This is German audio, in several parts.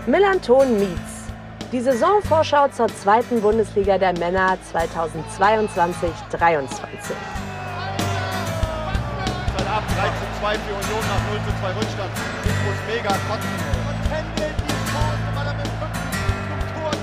Millanton Meets. Die Saisonvorschau zur zweiten Bundesliga der Männer 2022-23. Seit ab 3:2 für Union nach 0:2 Rückstand. Ich muss mega kotzen. Und pendelt die Chance, weil er mit dem Rücken zum Tor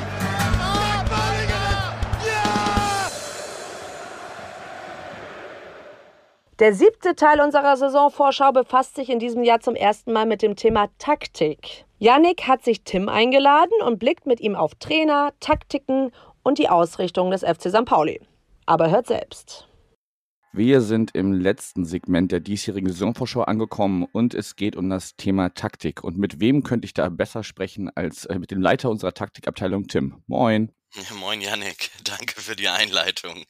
Der 7. Teil unserer Saisonvorschau befasst sich in diesem Jahr zum ersten Mal mit dem Thema Taktik. Yannick hat sich Tim eingeladen und blickt mit ihm auf Trainer, Taktiken und die Ausrichtung des FC St. Pauli. Aber hört selbst. Wir sind im letzten Segment der diesjährigen Saisonvorschau angekommen und es geht um das Thema Taktik. Und mit wem könnte ich da besser sprechen als mit dem Leiter unserer Taktikabteilung, Tim? Moin. Moin Yannick, danke für die Einleitung.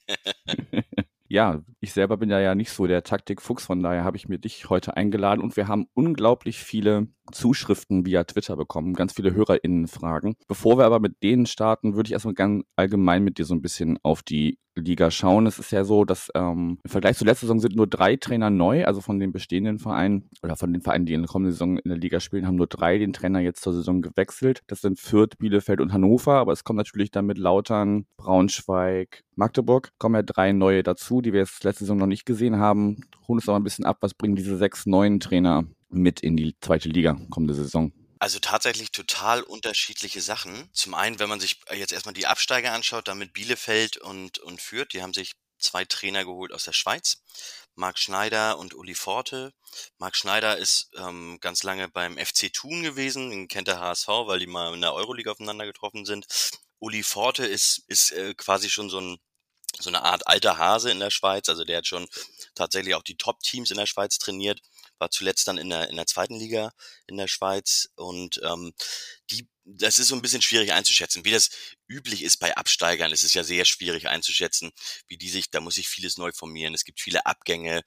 Ja, ich selber bin ja nicht so der Taktikfuchs, von daher habe ich mir dich heute eingeladen und wir haben unglaublich viele Zuschriften via Twitter bekommen, ganz viele HörerInnen-Fragen. Bevor wir aber mit denen starten, würde ich erstmal ganz allgemein mit dir so ein bisschen auf die Liga schauen. Es ist ja so, dass im Vergleich zur letzten Saison sind nur 3 Trainer neu, also von den bestehenden Vereinen oder von den Vereinen, die in der kommenden Saison in der Liga spielen, haben nur 3 den Trainer jetzt zur Saison gewechselt. Das sind Fürth, Bielefeld und Hannover, aber es kommen natürlich dann mit Lautern, Braunschweig, Magdeburg, kommen ja 3 neue dazu, die wir jetzt letzte Saison noch nicht gesehen haben. Holen uns aber ein bisschen ab, was bringen diese 6 neuen Trainer mit in die zweite Liga kommende Saison? Also tatsächlich total unterschiedliche Sachen. Zum einen, wenn man sich jetzt erstmal die Absteiger anschaut, damit Bielefeld und Fürth, die haben sich 2 Trainer geholt aus der Schweiz, Marc Schneider und Uli Forte. Marc Schneider ist ganz lange beim FC Thun gewesen, den kennt der HSV, weil die mal in der Euroleague aufeinander getroffen sind. Uli Forte ist quasi schon so eine Art alter Hase in der Schweiz, also der hat schon tatsächlich auch die Top-Teams in der Schweiz trainiert, war zuletzt dann in der zweiten Liga in der Schweiz und das ist so ein bisschen schwierig einzuschätzen. Wie das üblich ist bei Absteigern, es ist ja sehr schwierig einzuschätzen, da muss sich vieles neu formieren. Es gibt viele Abgänge,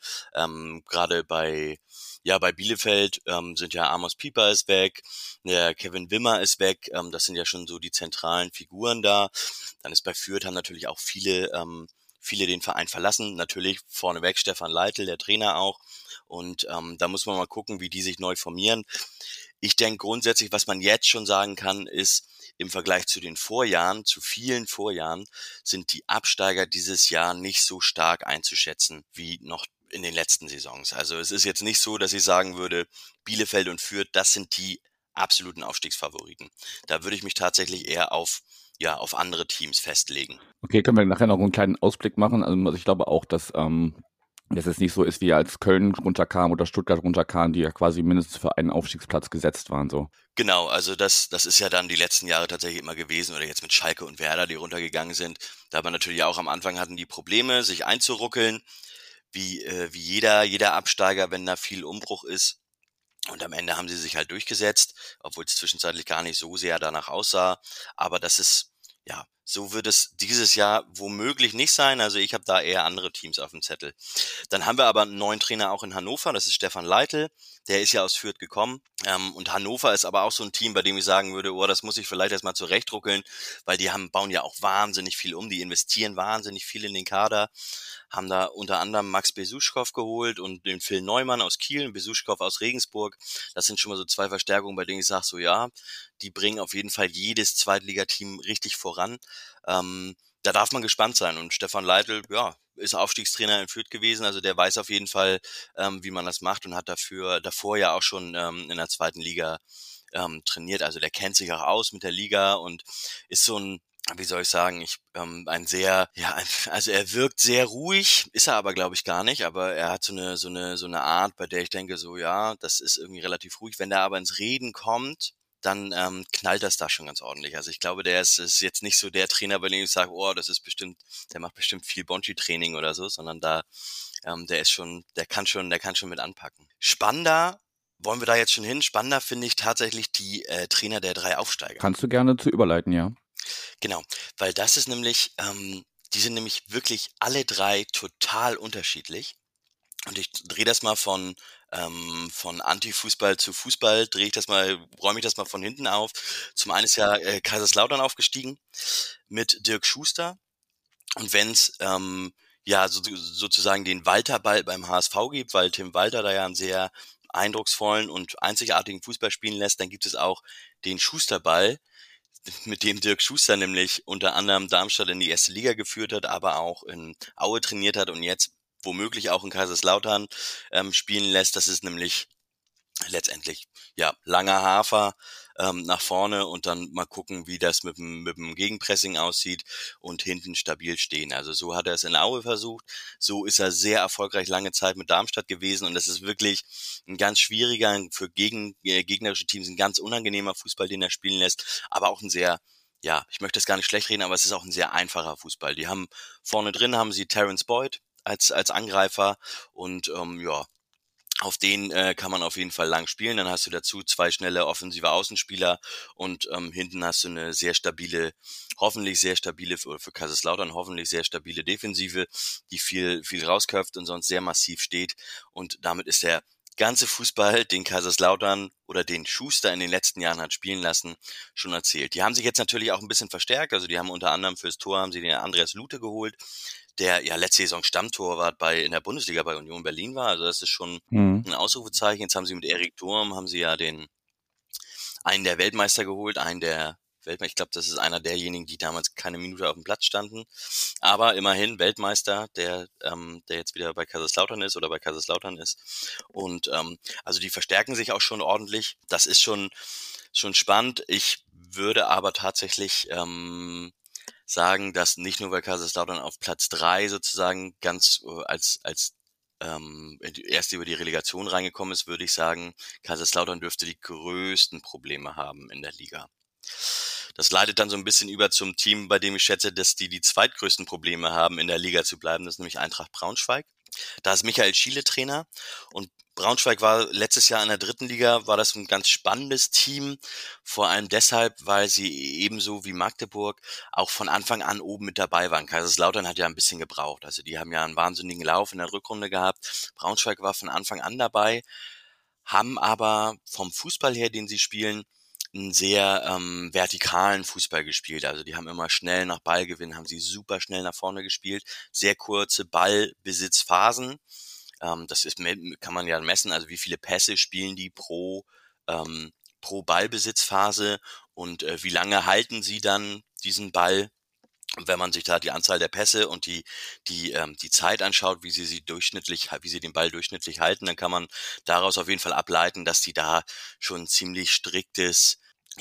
gerade bei Bielefeld sind ja Amos Pieper ist weg, der Kevin Wimmer ist weg, das sind ja schon so die zentralen Figuren da. Dann ist bei Fürth haben natürlich auch viele den Verein verlassen, natürlich vorneweg Stefan Leitl, der Trainer auch. Und da muss man mal gucken, wie die sich neu formieren. Ich denke grundsätzlich, was man jetzt schon sagen kann, ist, im Vergleich zu den Vorjahren, zu vielen Vorjahren, sind die Absteiger dieses Jahr nicht so stark einzuschätzen wie noch in den letzten Saisons. Also es ist jetzt nicht so, dass ich sagen würde, Bielefeld und Fürth, das sind die absoluten Aufstiegsfavoriten. Da würde ich mich tatsächlich eher auf andere Teams festlegen. Okay, können wir nachher noch einen kleinen Ausblick machen. Also ich glaube auch, dass es nicht so ist, wie als Köln runterkam oder Stuttgart runterkam, die ja quasi mindestens für einen Aufstiegsplatz gesetzt waren. So. Genau, also das ist ja dann die letzten Jahre tatsächlich immer gewesen oder jetzt mit Schalke und Werder, die runtergegangen sind. Da aber natürlich auch am Anfang hatten die Probleme, sich einzuruckeln, wie jeder Absteiger, wenn da viel Umbruch ist. Und am Ende haben sie sich halt durchgesetzt, obwohl es zwischenzeitlich gar nicht so sehr danach aussah. Aber das ist, so wird es dieses Jahr womöglich nicht sein. Also ich habe da eher andere Teams auf dem Zettel. Dann haben wir aber einen neuen Trainer auch in Hannover, das ist Stefan Leitl. Der ist ja aus Fürth gekommen. Und Hannover ist aber auch so ein Team, bei dem ich sagen würde, das muss ich vielleicht erstmal zurechtruckeln, weil die bauen ja auch wahnsinnig viel um, die investieren wahnsinnig viel in den Kader, haben da unter anderem Max Besuschkow geholt und den Phil Neumann aus Kiel, Besuschkow aus Regensburg. Das sind schon mal so 2 Verstärkungen, bei denen ich sage, die bringen auf jeden Fall jedes Zweitligateam richtig voran. Da darf man gespannt sein. Und Stefan Leitl, ist Aufstiegstrainer in Fürth gewesen, also der weiß auf jeden Fall, wie man das macht und hat davor ja auch schon in der zweiten Liga trainiert. Also der kennt sich auch aus mit der Liga und ist so ein, wie soll ich sagen, also er wirkt sehr ruhig, ist er aber glaube ich gar nicht, aber er hat so eine Art, bei der ich denke das ist irgendwie relativ ruhig. Wenn der aber ins Reden kommt, dann knallt das da schon ganz ordentlich. Also ich glaube, der ist jetzt nicht so der Trainer, bei dem ich sage, der macht bestimmt viel Bonschi-Training oder so, sondern der kann schon mit anpacken. Spannender, wollen wir da jetzt schon hin? Spannender finde ich tatsächlich die Trainer der 3 Aufsteiger. Kannst du gerne zu überleiten, ja. Genau, weil das ist nämlich, die sind nämlich wirklich alle 3 total unterschiedlich. Und ich drehe das mal von Anti-Fußball zu Fußball, räume ich das mal von hinten auf. Zum einen ist ja Kaiserslautern aufgestiegen mit Dirk Schuster. Und wenn es sozusagen den Walter-Ball beim HSV gibt, weil Tim Walter da ja ein sehr eindrucksvollen und einzigartigen Fußball spielen lässt, dann gibt es auch den Schusterball, mit dem Dirk Schuster nämlich unter anderem Darmstadt in die erste Liga geführt hat, aber auch in Aue trainiert hat und jetzt womöglich auch in Kaiserslautern spielen lässt. Das ist nämlich letztendlich langer Hafer nach vorne und dann mal gucken, wie das mit dem Gegenpressing aussieht und hinten stabil stehen. Also so hat er es in Aue versucht, so ist er sehr erfolgreich lange Zeit mit Darmstadt gewesen und das ist wirklich ein ganz schwieriger, für gegnerische Teams ein ganz unangenehmer Fußball, den er spielen lässt, aber auch ein sehr, ich möchte das gar nicht schlecht reden, aber es ist auch ein sehr einfacher Fußball. Die haben vorne drin haben sie Terence Boyd als Angreifer und auf den kann man auf jeden Fall lang spielen. Dann hast du dazu 2 schnelle offensive Außenspieler und hinten hast du eine sehr stabile, hoffentlich sehr stabile, für Kaiserslautern hoffentlich sehr stabile Defensive, die viel rausköpft und sonst sehr massiv steht. Und damit ist der ganze Fußball, den Kaiserslautern oder den Schuster in den letzten Jahren hat spielen lassen, schon erzählt. Die haben sich jetzt natürlich auch ein bisschen verstärkt. Also die haben unter anderem fürs Tor haben sie den Andreas Lute geholt, der letzte Saison Stammtorwart in der Bundesliga bei Union Berlin war. Also das ist schon ein Ausrufezeichen. Jetzt haben sie mit Erik Durm, haben sie ja einen der Weltmeister geholt, ich glaube, das ist einer derjenigen, die damals keine Minute auf dem Platz standen. Aber immerhin Weltmeister, der jetzt wieder bei Kaiserslautern ist oder bei Kaiserslautern ist. Und also die verstärken sich auch schon ordentlich. Das ist schon spannend. Ich würde aber tatsächlich sagen, dass nicht nur weil Kaiserslautern auf Platz 3 sozusagen ganz als erst über die Relegation reingekommen ist, würde ich sagen, Kaiserslautern dürfte die größten Probleme haben in der Liga. Das leitet dann so ein bisschen über zum Team, bei dem ich schätze, dass die zweitgrößten Probleme haben, in der Liga zu bleiben. Das ist nämlich Eintracht Braunschweig. Da ist Michael Schiele Trainer und Braunschweig war letztes Jahr in der 3. Liga, war das ein ganz spannendes Team, vor allem deshalb, weil sie ebenso wie Magdeburg auch von Anfang an oben mit dabei waren. Kaiserslautern hat ja ein bisschen gebraucht, also die haben ja einen wahnsinnigen Lauf in der Rückrunde gehabt. Braunschweig war von Anfang an dabei, haben aber vom Fußball her, den sie spielen, einen sehr vertikalen Fußball gespielt. Also die haben immer schnell nach Ballgewinn, haben sie super schnell nach vorne gespielt, sehr kurze Ballbesitzphasen. Das kann man ja messen, also wie viele Pässe spielen die pro Ballbesitzphase und wie lange halten sie dann diesen Ball. Und wenn man sich da die Anzahl der Pässe und die Zeit anschaut, wie sie den Ball durchschnittlich halten, dann kann man daraus auf jeden Fall ableiten, dass die da schon ziemlich striktes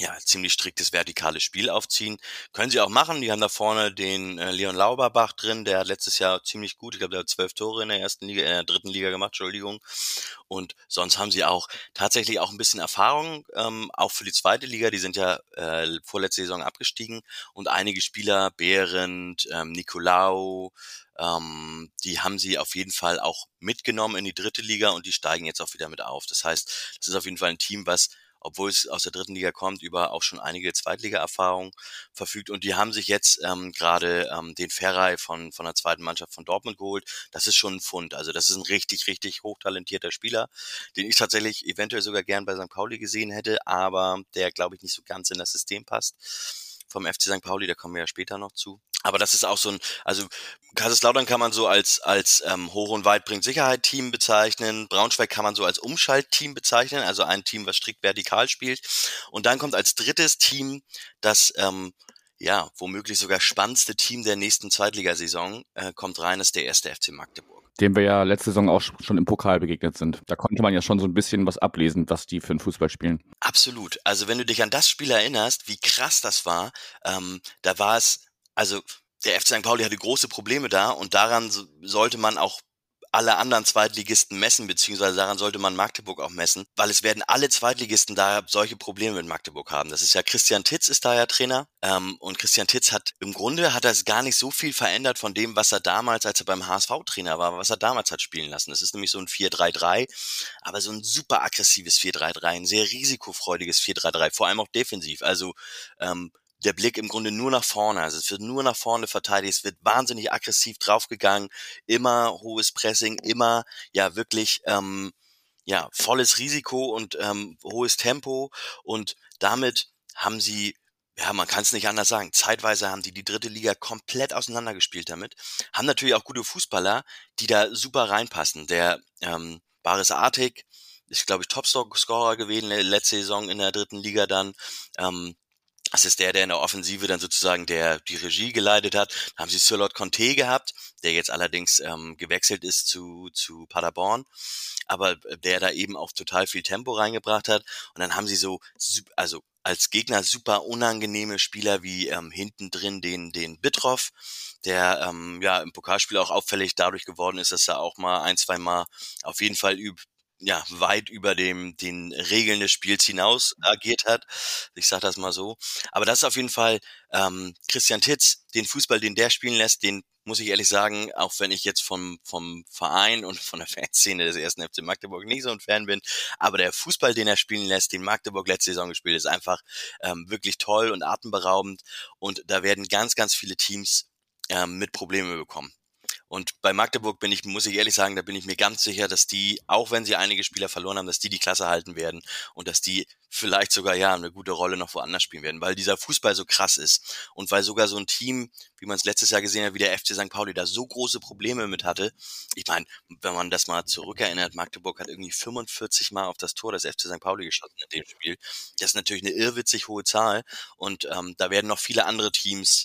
vertikales Spiel aufziehen. Können sie auch machen. Die haben da vorne den Leon Lauberbach drin, der hat letztes Jahr ziemlich gut, ich glaube, der hat 12 Tore in der 3. Liga gemacht, Entschuldigung. Und sonst haben sie auch tatsächlich auch ein bisschen Erfahrung, auch für die 2. Liga. Die sind ja vorletzte Saison abgestiegen und einige Spieler, Behrendt, Nicolau, die haben sie auf jeden Fall auch mitgenommen in die 3. Liga und die steigen jetzt auch wieder mit auf. Das heißt, das ist auf jeden Fall ein Team, was, obwohl es aus der 3. Liga kommt, über auch schon einige Zweitliga-Erfahrung verfügt. Und die haben sich jetzt gerade den Ferrei von der 2. Mannschaft von Dortmund geholt. Das ist schon ein Pfund. Also das ist ein richtig, richtig hochtalentierter Spieler, den ich tatsächlich eventuell sogar gern bei St. Pauli gesehen hätte, aber der, glaube ich, nicht so ganz in das System passt vom FC St. Pauli. Da kommen wir ja später noch zu. Aber das ist auch so also Kaiserslautern kann man so als hoch und weit bringt Sicherheit Team bezeichnen. Braunschweig kann man so als Umschaltteam bezeichnen, also ein Team, was strikt vertikal spielt. Und dann kommt als drittes Team das womöglich sogar spannendste Team der nächsten Zweitligasaison kommt rein, ist der 1. FC Magdeburg. Dem wir ja letzte Saison auch schon im Pokal begegnet sind. Da konnte man ja schon so ein bisschen was ablesen, was die für einen Fußball spielen. Absolut. Also wenn du dich an das Spiel erinnerst, wie krass das war, da war es, also der FC St. Pauli hatte große Probleme da und daran sollte man auch alle anderen Zweitligisten messen, beziehungsweise daran sollte man Magdeburg auch messen, weil es werden alle Zweitligisten da solche Probleme mit Magdeburg haben. Das ist ja Christian Titz ist da ja Trainer und Christian Titz hat das gar nicht so viel verändert von dem, was er damals, als er beim HSV Trainer war, was er damals hat spielen lassen. Es ist nämlich so ein 4-3-3, aber so ein super aggressives 4-3-3, ein sehr risikofreudiges 4-3-3, vor allem auch defensiv. Also der Blick im Grunde nur nach vorne, also es wird nur nach vorne verteidigt, es wird wahnsinnig aggressiv draufgegangen, immer hohes Pressing, immer wirklich volles Risiko und hohes Tempo und damit haben sie, man kann es nicht anders sagen, zeitweise haben die 3. Liga komplett auseinandergespielt damit, haben natürlich auch gute Fußballer, die da super reinpassen, der Baris Artik, ist, glaube ich, Topscorer gewesen letzte Saison in der 3. Liga dann. Das ist der in der Offensive dann sozusagen die Regie geleitet hat. Da haben sie Sirlot Conte gehabt, der jetzt allerdings gewechselt ist zu Paderborn, aber der da eben auch total viel Tempo reingebracht hat. Und dann haben sie also als Gegner super unangenehme Spieler wie hinten drin den Bittroff, der im Pokalspiel auch auffällig dadurch geworden ist, dass er auch mal 1-2 Mal auf jeden Fall weit über den Regeln des Spiels hinaus agiert hat. Ich sag das mal so. Aber das ist auf jeden Fall Christian Titz, den Fußball, den der spielen lässt, den muss ich ehrlich sagen, auch wenn ich jetzt vom Verein und von der Fanszene des 1. FC Magdeburg nicht so ein Fan bin, aber der Fußball, den er spielen lässt, den Magdeburg letzte Saison gespielt, ist einfach wirklich toll und atemberaubend. Und da werden ganz, ganz viele Teams mit Probleme bekommen. Und bei Magdeburg muss ich ehrlich sagen, da bin ich mir ganz sicher, dass die, auch wenn sie einige Spieler verloren haben, dass die Klasse halten werden und dass die vielleicht sogar eine gute Rolle noch woanders spielen werden, weil dieser Fußball so krass ist und weil sogar so ein Team, wie man es letztes Jahr gesehen hat, wie der FC St. Pauli, da so große Probleme mit hatte. Ich meine, wenn man das mal zurückerinnert, Magdeburg hat irgendwie 45 Mal auf das Tor des FC St. Pauli geschossen in dem Spiel. Das ist natürlich eine irrwitzig hohe Zahl und da werden noch viele andere Teams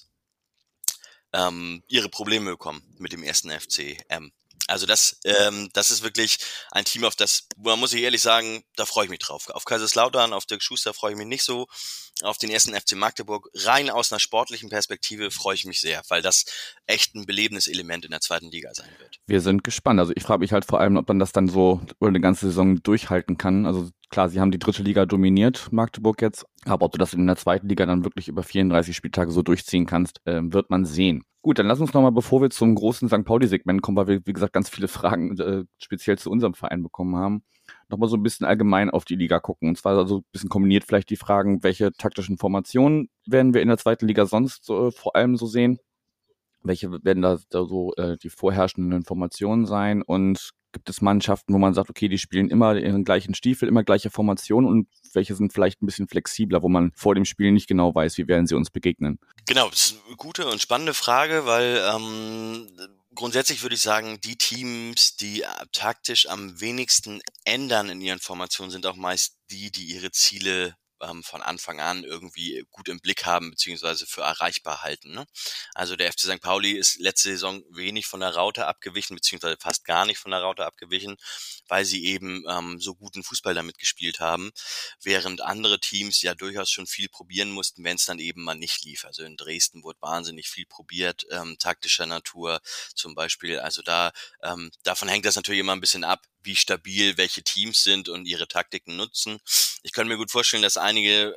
ihre Probleme bekommen mit dem 1. FCM. Also das ist wirklich ein Team, auf das, muss ich ehrlich sagen, da freue ich mich drauf. Auf Kaiserslautern, auf Dirk Schuster freue ich mich nicht so. Auf den 1. FC Magdeburg, rein aus einer sportlichen Perspektive, freue ich mich sehr, weil das echt ein belebendes Element in der 2. Liga sein wird. Wir sind gespannt. Also ich frage mich halt vor allem, ob man das dann so über eine ganze Saison durchhalten kann. Also klar, sie haben die 3. Liga dominiert, Magdeburg jetzt. Aber ob du das in der 2. Liga dann wirklich über 34 Spieltage so durchziehen kannst, wird man sehen. Gut, dann lass uns nochmal, bevor wir zum großen St. Pauli-Segment kommen, weil wir, wie gesagt, ganz viele Fragen speziell zu unserem Verein bekommen haben, nochmal so ein bisschen allgemein auf die Liga gucken. Und zwar also ein bisschen kombiniert vielleicht die Fragen, welche taktischen Formationen werden wir in der 2. Liga sonst vor allem so sehen? Welche werden da so die vorherrschenden Formationen sein? Und gibt es Mannschaften, wo man sagt, okay, die spielen immer ihren gleichen Stiefel, immer gleiche Formation, und welche sind vielleicht ein bisschen flexibler, wo man vor dem Spiel nicht genau weiß, wie werden sie uns begegnen? Genau, das ist eine gute und spannende Frage, weil grundsätzlich würde ich sagen, die Teams, die taktisch am wenigsten ändern in ihren Formationen, sind auch meist die ihre Ziele von Anfang an irgendwie gut im Blick haben, beziehungsweise für erreichbar halten. Ne? Also der FC St. Pauli ist letzte Saison wenig von der Raute abgewichen, beziehungsweise fast gar nicht von der Raute abgewichen, weil sie eben so guten Fußball damit gespielt haben, während andere Teams ja durchaus schon viel probieren mussten, wenn es dann eben mal nicht lief. Also in Dresden wurde wahnsinnig viel probiert, taktischer Natur zum Beispiel. Also davon hängt das natürlich immer ein bisschen ab, wie stabil welche Teams sind und ihre Taktiken nutzen. Ich kann mir gut vorstellen, dass einige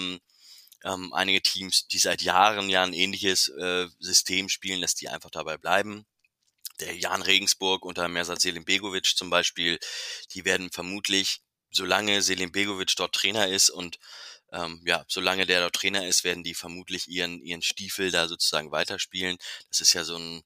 Teams, die seit Jahren ja ein ähnliches System spielen, dass die einfach dabei bleiben. Der Jan Regensburg unter Mersat Selimbegovic zum Beispiel, die werden vermutlich, solange Selimbegovic dort Trainer ist und solange der dort Trainer ist, werden die vermutlich ihren Stiefel da sozusagen weiterspielen. Das ist ja so ein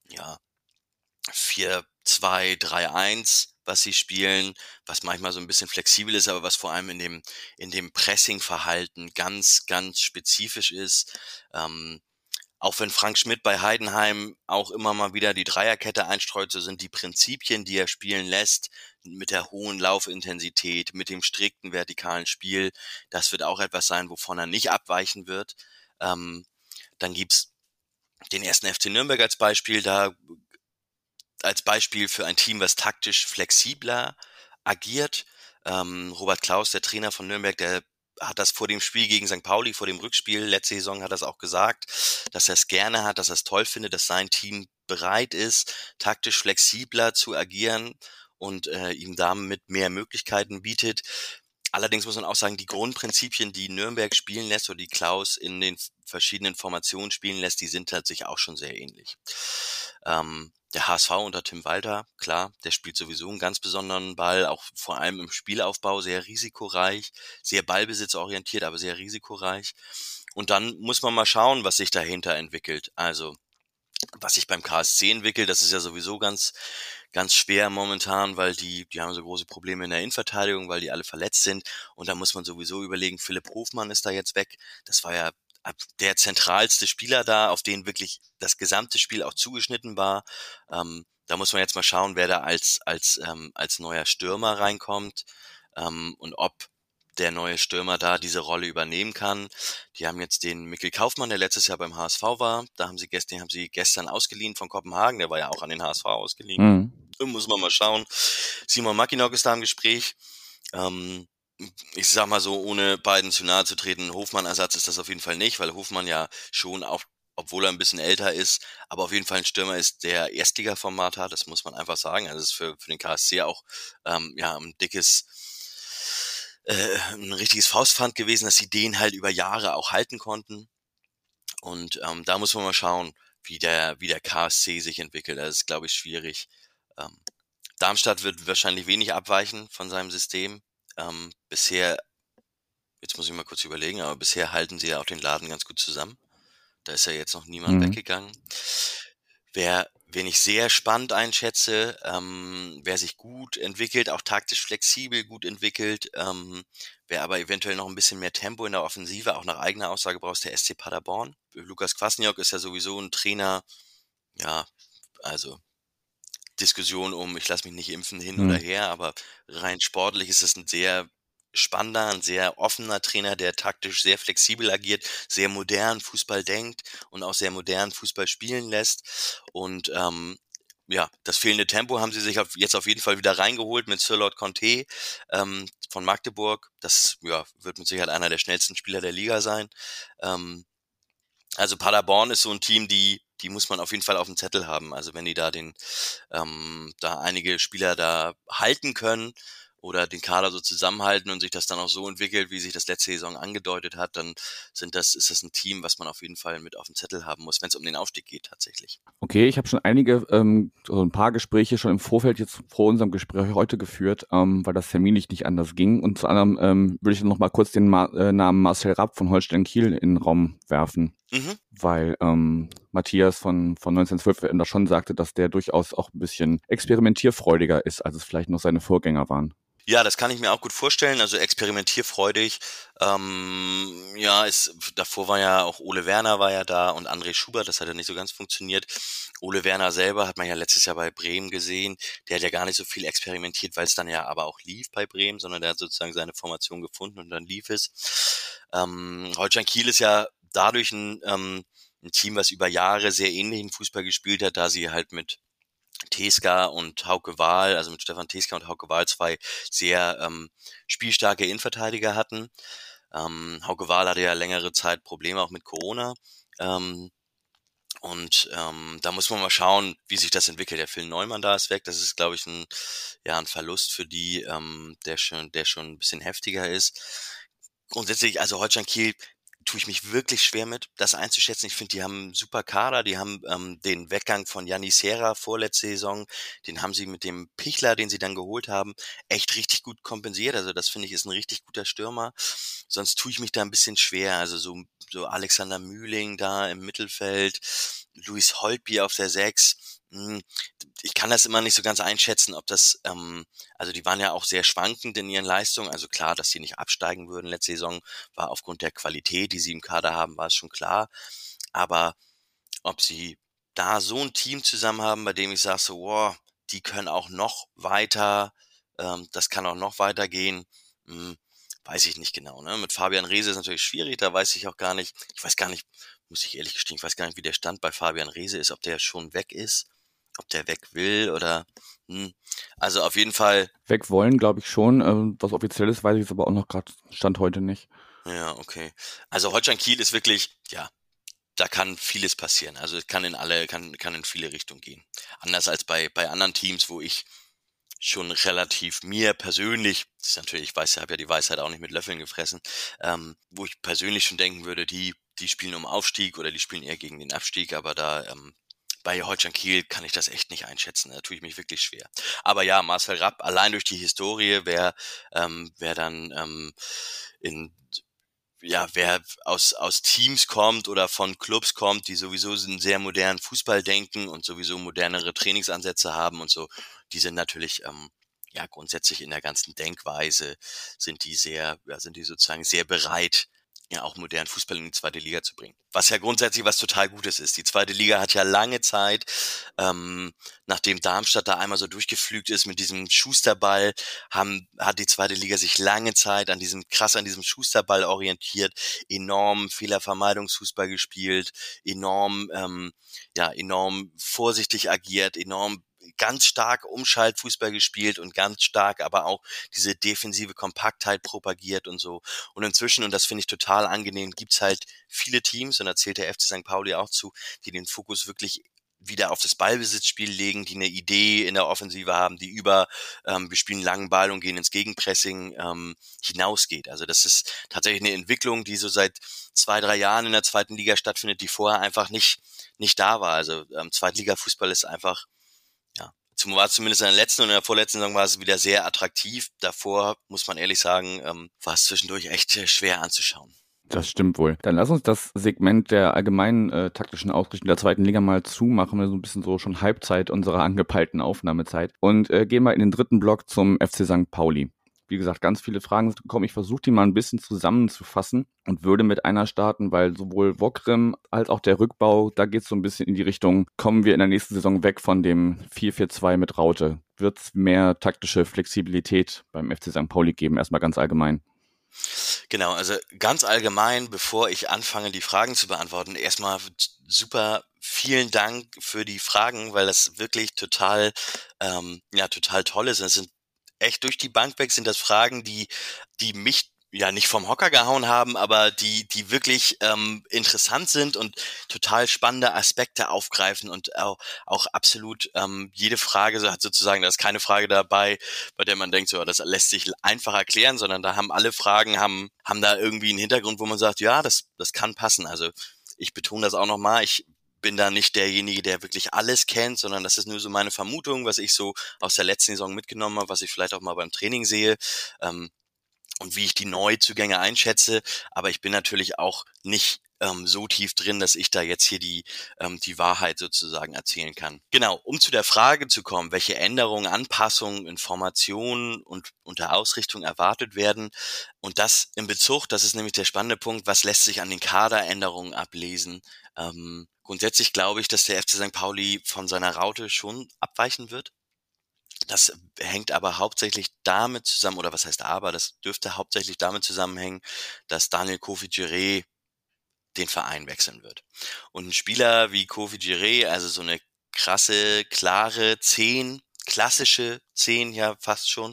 4-2-3-1, was sie spielen, was manchmal so ein bisschen flexibel ist, aber was vor allem in dem Pressing-Verhalten ganz, ganz spezifisch ist. Auch wenn Frank Schmidt bei Heidenheim auch immer mal wieder die Dreierkette einstreut, so sind die Prinzipien, die er spielen lässt, mit der hohen Laufintensität, mit dem strikten vertikalen Spiel, das wird auch etwas sein, wovon er nicht abweichen wird. Dann gibt's den 1. FC Nürnberg als Beispiel, als Beispiel für ein Team, was taktisch flexibler agiert. Robert Klaus, der Trainer von Nürnberg, der hat das vor dem Spiel gegen St. Pauli, vor dem Rückspiel, letzte Saison hat er es auch gesagt, dass er es gerne hat, dass er es toll findet, dass sein Team bereit ist, taktisch flexibler zu agieren und ihm damit mehr Möglichkeiten bietet. Allerdings muss man auch sagen, die Grundprinzipien, die Nürnberg spielen lässt oder die Klaus in den verschiedenen Formationen spielen lässt, die sind tatsächlich auch schon sehr ähnlich. Der HSV unter Tim Walter, klar, der spielt sowieso einen ganz besonderen Ball, auch vor allem im Spielaufbau sehr risikoreich, sehr ballbesitzorientiert, aber sehr risikoreich. Und dann muss man mal schauen, was sich dahinter entwickelt. Also was sich beim KSC entwickelt, das ist ja sowieso ganz, ganz schwer momentan, weil die haben so große Probleme in der Innenverteidigung, weil die alle verletzt sind. Und da muss man sowieso überlegen, Philipp Hofmann ist da jetzt weg. Das war ja der zentralste Spieler da, auf den wirklich das gesamte Spiel auch zugeschnitten war. Da muss man jetzt mal schauen, wer da als neuer Stürmer reinkommt. und ob der neue Stürmer da diese Rolle übernehmen kann. Die haben jetzt den Mikkel Kaufmann, der letztes Jahr beim HSV war. Den haben sie gestern ausgeliehen von Kopenhagen. Der war ja auch an den HSV ausgeliehen. Mhm. Muss man mal schauen. Simon Mackinock ist da im Gespräch. Ich sag mal so, ohne beiden zu nahe zu treten, Hofmann-Ersatz ist das auf jeden Fall nicht, weil Hofmann ja schon auch, obwohl er ein bisschen älter ist, aber auf jeden Fall ein Stürmer ist, der Erstliga-Format hat. Das muss man einfach sagen. Also es ist für den KSC auch ein richtiges Faustpfand gewesen, dass sie den halt über Jahre auch halten konnten. Und da muss man mal schauen, wie der KSC sich entwickelt. Das ist, glaube ich, schwierig. Darmstadt wird wahrscheinlich wenig abweichen von seinem System. Bisher, jetzt muss ich mal kurz überlegen, aber bisher halten sie ja auch den Laden ganz gut zusammen. Da ist ja jetzt noch niemand weggegangen. Wen ich sehr spannend einschätze, wer sich gut entwickelt, auch taktisch flexibel gut entwickelt, wer aber eventuell noch ein bisschen mehr Tempo in der Offensive, auch nach eigener Aussage braucht, der SC Paderborn. Lukas Kwasniok ist ja sowieso ein Trainer, ja, also Diskussion ich lasse mich nicht impfen hin oder her, aber rein sportlich ist es ein sehr spannender, ein sehr offener Trainer, der taktisch sehr flexibel agiert, sehr modern Fußball denkt und auch sehr modern Fußball spielen lässt. Und das fehlende Tempo haben sie sich jetzt auf jeden Fall wieder reingeholt mit Sir Lord Conte von Magdeburg. Das wird mit Sicherheit einer der schnellsten Spieler der Liga sein. Also Paderborn ist so ein Team, die muss man auf jeden Fall auf dem Zettel haben. Also wenn die da da einige Spieler da halten können oder den Kader so zusammenhalten und sich das dann auch so entwickelt, wie sich das letzte Saison angedeutet hat, dann ist das ein Team, was man auf jeden Fall mit auf dem Zettel haben muss, wenn es um den Aufstieg geht tatsächlich. Okay, ich habe schon so ein paar Gespräche schon im Vorfeld jetzt vor unserem Gespräch heute geführt, weil das terminlich nicht anders ging. Und zu anderem würde ich noch mal kurz den Namen Marcel Rapp von Holstein Kiel in den Raum werfen. Weil Matthias von 1912 da schon sagte, dass der durchaus auch ein bisschen experimentierfreudiger ist, als es vielleicht noch seine Vorgänger waren. Ja, das kann ich mir auch gut vorstellen. Also experimentierfreudig. Davor war ja auch Ole Werner war ja da und André Schubert. Das hat ja nicht so ganz funktioniert. Ole Werner selber hat man ja letztes Jahr bei Bremen gesehen. Der hat ja gar nicht so viel experimentiert, weil es dann ja aber auch lief bei Bremen, sondern der hat sozusagen seine Formation gefunden und dann lief es. Holstein Kiel ist ja dadurch ein Team, was über Jahre sehr ähnlichen Fußball gespielt hat, da sie halt mit Teska und Hauke Wahl, also mit Stefan Teska und Hauke Wahl zwei sehr spielstarke Innenverteidiger hatten. Hauke Wahl hatte ja längere Zeit Probleme auch mit Corona. Da muss man mal schauen, wie sich das entwickelt. Der Phil Neumann da ist weg. Das ist, glaube ich, ein Verlust für die, der schon ein bisschen heftiger ist. Grundsätzlich, also Holstein Kiel, tue ich mich wirklich schwer mit, das einzuschätzen. Ich finde, die haben einen super Kader, die haben den Weggang von Yanni Serra vorletzte Saison, den haben sie mit dem Pichler, den sie dann geholt haben, echt richtig gut kompensiert. Also das finde ich ist ein richtig guter Stürmer. Sonst tue ich mich da ein bisschen schwer. Also so Alexander Mühling da im Mittelfeld, Luis Holtby auf der 6. Ich kann das immer nicht so ganz einschätzen, ob das, also die waren ja auch sehr schwankend in ihren Leistungen. Also klar, dass sie nicht absteigen würden letzte Saison, war aufgrund der Qualität, die sie im Kader haben, war es schon klar. Aber ob sie da so ein Team zusammen haben, bei dem ich sage so, wow, die können auch noch weiter, das kann auch noch weitergehen, weiß ich nicht genau. Ne? Mit Fabian Reese ist natürlich schwierig, da weiß ich auch gar nicht, muss ich ehrlich gestehen, ich weiß gar nicht, wie der Stand bei Fabian Reese ist, ob der schon weg ist, ob der weg will oder also auf jeden Fall. Weg wollen, glaube ich schon. Was offiziell ist, weiß ich jetzt aber auch noch gerade Stand heute nicht. Ja, okay. Also Holstein Kiel ist wirklich, da kann vieles passieren. Also es kann in viele Richtungen gehen. Anders als bei anderen Teams, wo ich schon relativ mir persönlich, das ist natürlich, ich habe ja die Weisheit auch nicht mit Löffeln gefressen, wo ich persönlich schon denken würde, die spielen um Aufstieg oder die spielen eher gegen den Abstieg, aber da bei Holstein Kiel kann ich das echt nicht einschätzen, da tue ich mich wirklich schwer. Aber ja, Marcel Rapp, allein durch die Historie, wer dann wer aus Teams kommt oder von Clubs kommt, die sowieso einen sehr modernen Fußball denken und sowieso modernere Trainingsansätze haben und so, die sind natürlich grundsätzlich in der ganzen Denkweise sind die sozusagen sehr bereit, ja auch modernen Fußball in die zweite Liga zu bringen. Was ja grundsätzlich was total Gutes ist. Die zweite Liga hat ja lange Zeit, nachdem Darmstadt da einmal so durchgeflügt ist mit diesem Schusterball, hat die zweite Liga sich lange Zeit an diesem Schusterball orientiert, enorm Fehlervermeidungsfußball gespielt, enorm vorsichtig agiert, enorm ganz stark Umschaltfußball gespielt und ganz stark aber auch diese defensive Kompaktheit propagiert und so. Und inzwischen, und das finde ich total angenehm, gibt's halt viele Teams, und da zählt der FC St. Pauli auch zu, die den Fokus wirklich wieder auf das Ballbesitzspiel legen, die eine Idee in der Offensive haben, die wir spielen einen langen Ball und gehen ins Gegenpressing hinausgeht. Also das ist tatsächlich eine Entwicklung, die so seit 2-3 Jahren in der zweiten Liga stattfindet, die vorher einfach nicht da war. Also Zweitliga-Fußball ist einfach, ja, war zumindest in der letzten und in der vorletzten Saison war es wieder sehr attraktiv. Davor, muss man ehrlich sagen, war es zwischendurch echt schwer anzuschauen. Das stimmt wohl. Dann lass uns das Segment der allgemeinen taktischen Ausrichtung der zweiten Liga mal zumachen. Wir so ein bisschen so schon Halbzeit unserer angepeilten Aufnahmezeit. Und gehen mal in den dritten Block zum FC St. Pauli. Wie gesagt, ganz viele Fragen sind gekommen. Ich versuche die mal ein bisschen zusammenzufassen und würde mit einer starten, weil sowohl Wokrim als auch der Rückbau, da geht es so ein bisschen in die Richtung, kommen wir in der nächsten Saison weg von dem 4-4-2 mit Raute. Wird es mehr taktische Flexibilität beim FC St. Pauli geben? Erstmal ganz allgemein. Genau, also ganz allgemein, bevor ich anfange, die Fragen zu beantworten, erstmal super vielen Dank für die Fragen, weil das wirklich total toll ist. Es sind echt durch die Bank weg sind das Fragen, die mich ja nicht vom Hocker gehauen haben, aber die wirklich interessant sind und total spannende Aspekte aufgreifen und auch absolut jede Frage so hat sozusagen, da ist keine Frage dabei, bei der man denkt, so das lässt sich einfach erklären, sondern da haben alle Fragen haben da irgendwie einen Hintergrund, wo man sagt, ja, das kann passen. Also ich betone das auch nochmal, ich bin da nicht derjenige, der wirklich alles kennt, sondern das ist nur so meine Vermutung, was ich so aus der letzten Saison mitgenommen habe, was ich vielleicht auch mal beim Training sehe und wie ich die Neuzugänge einschätze. Aber ich bin natürlich auch nicht so tief drin, dass ich da jetzt hier die Wahrheit sozusagen erzählen kann. Genau, um zu der Frage zu kommen, welche Änderungen, Anpassungen, Informationen und unter Ausrichtung erwartet werden und das in Bezug, das ist nämlich der spannende Punkt, was lässt sich an den Kaderänderungen ablesen. Grundsätzlich glaube ich, dass der FC St. Pauli von seiner Raute schon abweichen wird. Das hängt aber hauptsächlich damit zusammen, oder was heißt aber, das dürfte hauptsächlich damit zusammenhängen, dass Daniel Kofi-Giré den Verein wechseln wird. Und ein Spieler wie Kofi-Giré, also so eine krasse, klare 10, klassische 10 ja fast schon,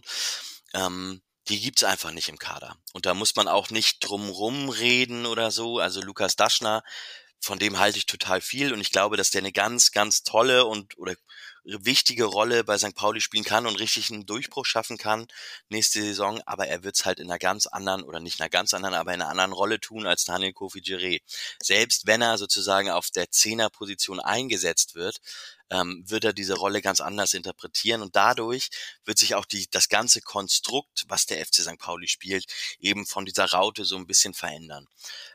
die gibt's einfach nicht im Kader. Und da muss man auch nicht drumrum reden oder so. Also Lukas Daschner, von dem halte ich total viel und ich glaube, dass der eine ganz, ganz tolle oder wichtige Rolle bei St. Pauli spielen kann und richtig einen Durchbruch schaffen kann nächste Saison, aber er wird es halt in einer ganz anderen, oder nicht in einer ganz anderen, aber in einer anderen Rolle tun als Daniel Kofi-Giré. Selbst wenn er sozusagen auf der Zehnerposition eingesetzt wird, wird er diese Rolle ganz anders interpretieren und dadurch wird sich auch das ganze Konstrukt, was der FC St. Pauli spielt, eben von dieser Raute so ein bisschen verändern.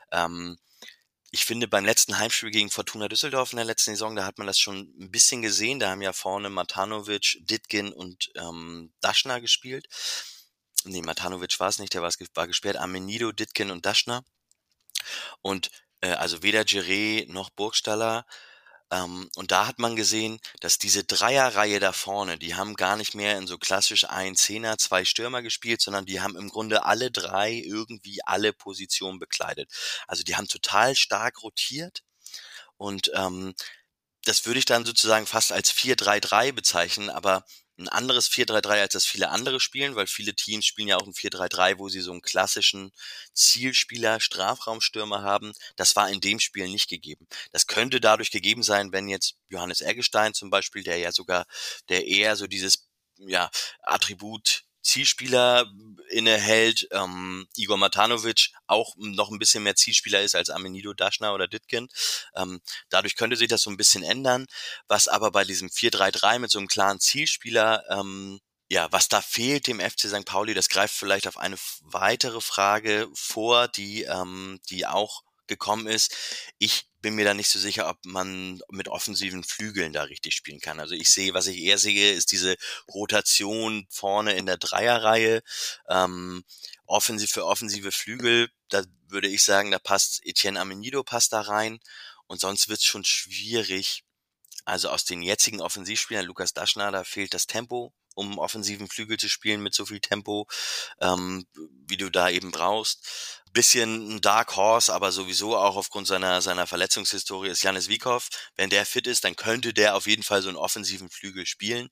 Ich finde, beim letzten Heimspiel gegen Fortuna Düsseldorf in der letzten Saison, da hat man das schon ein bisschen gesehen. Da haben ja vorne Matanovic, Ditkin und Daschner gespielt. Nee, Matanovic war es nicht, der war gesperrt. Amenido, Ditkin und Daschner. Und also weder Giré noch Burgstaller. Und da hat man gesehen, dass diese Dreierreihe da vorne, die haben gar nicht mehr in so klassisch ein Zehner, 2 Stürmer gespielt, sondern die haben im Grunde alle 3 irgendwie alle Positionen bekleidet. Also die haben total stark rotiert und das würde ich dann sozusagen fast als 4-3-3 bezeichnen, aber ein anderes 4-3-3, als das viele andere spielen, weil viele Teams spielen ja auch ein 4-3-3, wo sie so einen klassischen Zielspieler, Strafraumstürmer haben. Das war in dem Spiel nicht gegeben. Das könnte dadurch gegeben sein, wenn jetzt Johannes Eggestein zum Beispiel, der eher so dieses Attribut Zielspieler innehält, Igor Matanovic auch noch ein bisschen mehr Zielspieler ist als Amenido, Daschner oder Ditkin. Dadurch könnte sich das so ein bisschen ändern. Was aber bei diesem 4-3-3 mit so einem klaren Zielspieler, was da fehlt dem FC St. Pauli, das greift vielleicht auf eine weitere Frage vor, die auch gekommen ist. Ich bin mir da nicht so sicher, ob man mit offensiven Flügeln da richtig spielen kann. Also was ich eher sehe, ist diese Rotation vorne in der Dreierreihe. Für offensive Flügel, da würde ich sagen, da passt Etienne Amenido passt da rein. Und sonst wird's schon schwierig. Also aus den jetzigen Offensivspielern, Lukas Daschner, da fehlt das Tempo, um offensiven Flügel zu spielen mit so viel Tempo, wie du da eben brauchst. Bisschen ein Dark Horse, aber sowieso auch aufgrund seiner Verletzungshistorie ist Janis Wiekow. Wenn der fit ist, dann könnte der auf jeden Fall so einen offensiven Flügel spielen.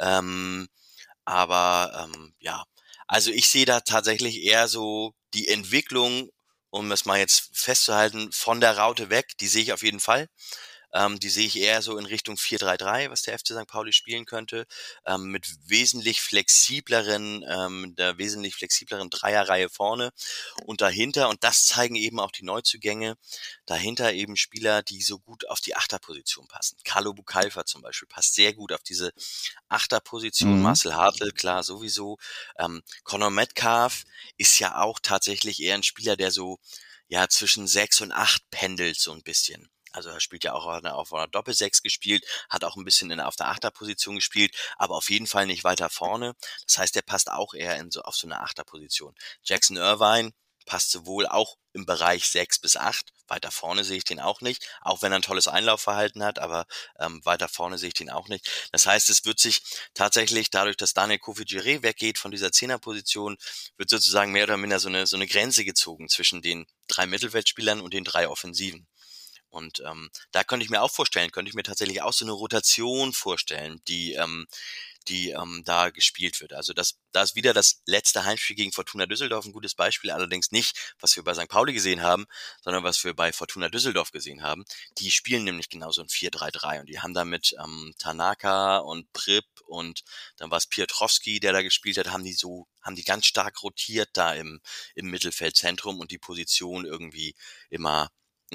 Ja, also ich sehe da tatsächlich eher so die Entwicklung, um es mal jetzt festzuhalten, von der Raute weg, die sehe ich auf jeden Fall. Die sehe ich eher so in Richtung 4-3-3, was der FC St. Pauli spielen könnte, mit der wesentlich flexibleren Dreierreihe vorne und dahinter, und das zeigen eben auch die Neuzugänge, dahinter eben Spieler, die so gut auf die Achterposition passen. Carlo Bucalfa zum Beispiel passt sehr gut auf diese Achterposition, Marcel Hartl, klar, sowieso. Conor Metcalf ist ja auch tatsächlich eher ein Spieler, der so zwischen 6 und 8 pendelt so ein bisschen. Also er spielt ja auch auf einer Doppel-6 gespielt, hat auch ein bisschen auf der Achterposition gespielt, aber auf jeden Fall nicht weiter vorne. Das heißt, der passt auch eher auf so eine Achterposition. Jackson Irvine passt sowohl auch im Bereich 6 bis 8. Weiter vorne sehe ich den auch nicht, auch wenn er ein tolles Einlaufverhalten hat, aber weiter vorne sehe ich den auch nicht. Das heißt, es wird sich tatsächlich, dadurch, dass Daniel Kofi-Giré weggeht von dieser Zehnerposition, wird sozusagen mehr oder minder so eine Grenze gezogen zwischen den 3 Mittelfeldspielern und den 3 Offensiven. Und da könnte ich mir tatsächlich auch so eine Rotation vorstellen, die da gespielt wird. Also da ist wieder das letzte Heimspiel gegen Fortuna Düsseldorf ein gutes Beispiel, allerdings nicht, was wir bei St. Pauli gesehen haben, sondern was wir bei Fortuna Düsseldorf gesehen haben. Die spielen nämlich genauso ein 4-3-3 und die haben da mit Tanaka und Prip und dann war es Piotrowski, der da gespielt hat, haben die ganz stark rotiert da im Mittelfeldzentrum und die Position irgendwie immer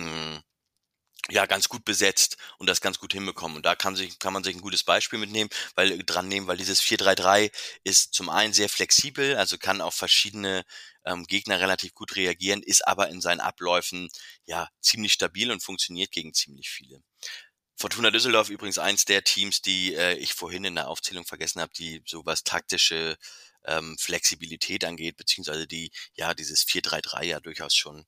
ganz gut besetzt und das ganz gut hinbekommen. Und da kann man sich ein gutes Beispiel nehmen, weil dieses 4-3-3 ist zum einen sehr flexibel, also kann auf verschiedene Gegner relativ gut reagieren, ist aber in seinen Abläufen ziemlich stabil und funktioniert gegen ziemlich viele. Fortuna Düsseldorf übrigens eins der Teams, die ich vorhin in der Aufzählung vergessen habe, die so was taktische Flexibilität angeht, beziehungsweise die dieses 4-3-3 ja durchaus schon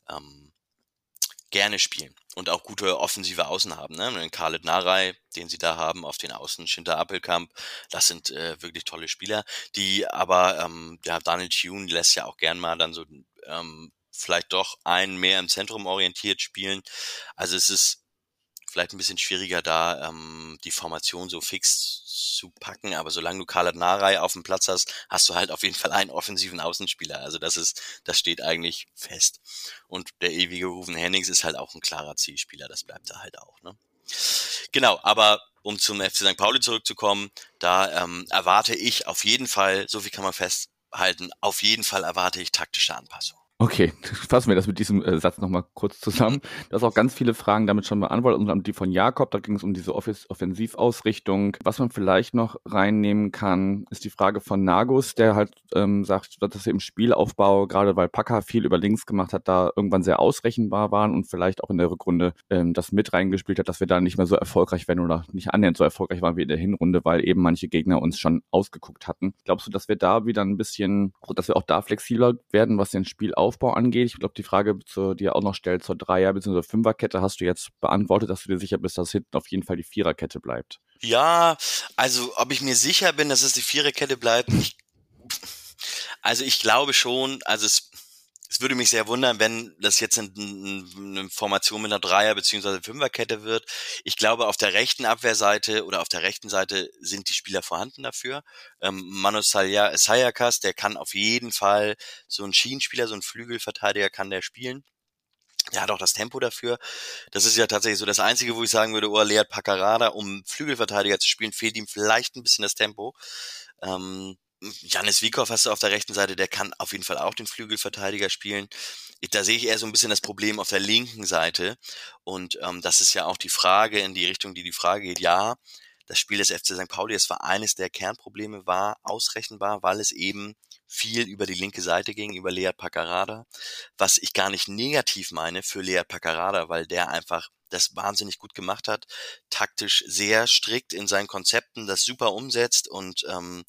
gerne spielen und auch gute offensive Außen haben. Ne? Khaled Narei, den sie da haben auf den Außen, Schinter Appelkamp, das sind wirklich tolle Spieler, die aber, Daniel Thune lässt ja auch gern mal dann so vielleicht doch einen mehr im Zentrum orientiert spielen. Also es ist vielleicht ein bisschen schwieriger da, die Formation so fix zu packen, aber solange du Khaled Narei auf dem Platz hast, hast du halt auf jeden Fall einen offensiven Außenspieler. Also das steht eigentlich fest. Und der ewige Ruven Hennings ist halt auch ein klarer Zielspieler, das bleibt da halt auch, ne? Genau, aber um zum FC St. Pauli zurückzukommen, da erwarte ich auf jeden Fall, so viel kann man festhalten, auf jeden Fall erwarte ich taktische Anpassungen. Okay, fassen wir das mit diesem Satz nochmal kurz zusammen. Du hast auch ganz viele Fragen damit schon beantwortet, unter anderem die von Jakob, da ging es um diese Offensivausrichtung. Was man vielleicht noch reinnehmen kann, ist die Frage von Nagus, der halt sagt, dass wir im Spielaufbau, gerade weil Paka viel über links gemacht hat, da irgendwann sehr ausrechenbar waren und vielleicht auch in der Rückrunde das mit reingespielt hat, dass wir da nicht mehr so erfolgreich werden oder nicht annähernd so erfolgreich waren wie in der Hinrunde, weil eben manche Gegner uns schon ausgeguckt hatten. Glaubst du, dass wir da wieder ein bisschen, dass wir auch da flexibler werden, was den Spielaufbau angeht? Ich glaube, die Frage, die ihr auch noch stellt zur Dreier- bzw. Fünferkette, hast du jetzt beantwortet, dass du dir sicher bist, dass hinten auf jeden Fall die Viererkette bleibt. Ja, also ob ich mir sicher bin, dass es die Viererkette bleibt, ich glaube schon, also es würde mich sehr wundern, wenn das jetzt eine Formation mit einer Dreier- bzw. Fünferkette wird. Ich glaube, auf der rechten Abwehrseite oder auf der rechten Seite sind die Spieler vorhanden dafür. Manu Sayakas, der kann auf jeden Fall so ein Schienenspieler, so ein Flügelverteidiger kann der spielen. Der hat auch das Tempo dafür. Das ist ja tatsächlich so das Einzige, wo ich sagen würde, Lead Paccarada, um Flügelverteidiger zu spielen, fehlt ihm vielleicht ein bisschen das Tempo. Janis Wiekow hast du auf der rechten Seite, der kann auf jeden Fall auch den Flügelverteidiger spielen. Da sehe ich eher so ein bisschen das Problem auf der linken Seite. Und das ist ja auch die Frage in die Richtung, die Frage geht. Ja, das Spiel des FC St. Pauli, es war eines der Kernprobleme, war ausrechenbar, weil es eben viel über die linke Seite ging, über Lead Paccarada, was ich gar nicht negativ meine für Lead Paccarada, weil der einfach das wahnsinnig gut gemacht hat, taktisch sehr strikt in seinen Konzepten, das super umsetzt und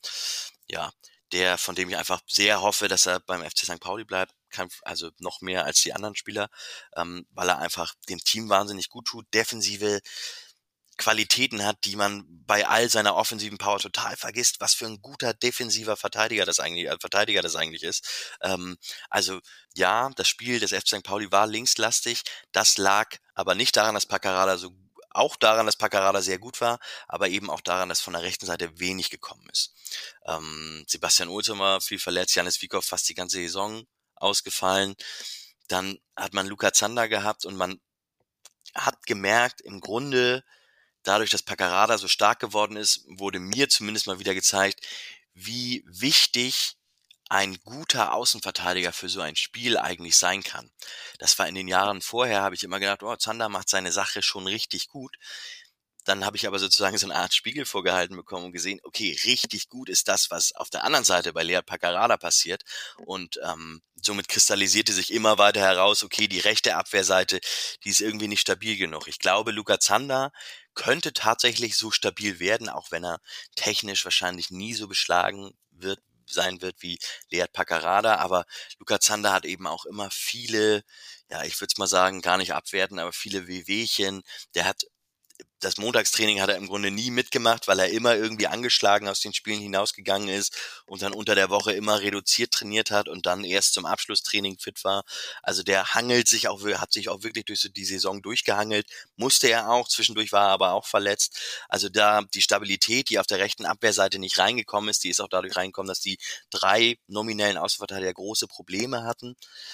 von dem ich einfach sehr hoffe, dass er beim FC St. Pauli bleibt, also noch mehr als die anderen Spieler, weil er einfach dem Team wahnsinnig gut tut, defensive Qualitäten hat, die man bei all seiner offensiven Power total vergisst, was für ein guter defensiver Verteidiger das eigentlich ist. Also ja, das Spiel des FC St. Pauli war linkslastig, das lag aber nicht daran, dass Paccarada sehr gut war, aber eben auch daran, dass von der rechten Seite wenig gekommen ist. Sebastian Ohlsommer viel verletzt, Janis Wiekow fast die ganze Saison ausgefallen. Dann hat man Luca Zander gehabt und man hat gemerkt, im Grunde, dadurch, dass Paccarada so stark geworden ist, wurde mir zumindest mal wieder gezeigt, wie wichtig ein guter Außenverteidiger für so ein Spiel eigentlich sein kann. Das war in den Jahren vorher, habe ich immer gedacht, Zander macht seine Sache schon richtig gut. Dann habe ich aber sozusagen so eine Art Spiegel vorgehalten bekommen und gesehen, okay, richtig gut ist das, was auf der anderen Seite bei Lead Paccarada passiert. Und somit kristallisierte sich immer weiter heraus, okay, die rechte Abwehrseite, die ist irgendwie nicht stabil genug. Ich glaube, Luca Zander könnte tatsächlich so stabil werden, auch wenn er technisch wahrscheinlich nie so beschlagen sein wird wie Lead Paccarada, aber Luca Zander hat eben auch immer viele, ich würde es mal sagen, gar nicht abwerten, aber viele Wehwehchen. Das Montagstraining hat er im Grunde nie mitgemacht, weil er immer irgendwie angeschlagen aus den Spielen hinausgegangen ist und dann unter der Woche immer reduziert trainiert hat und dann erst zum Abschlusstraining fit war. Also der hat sich auch wirklich durch so die Saison durchgehangelt, musste er auch, zwischendurch war er aber auch verletzt. Also da die Stabilität, die auf der rechten Abwehrseite nicht reingekommen ist, die ist auch dadurch reingekommen, dass die 3 nominellen Außenverteidiger große Probleme hatten.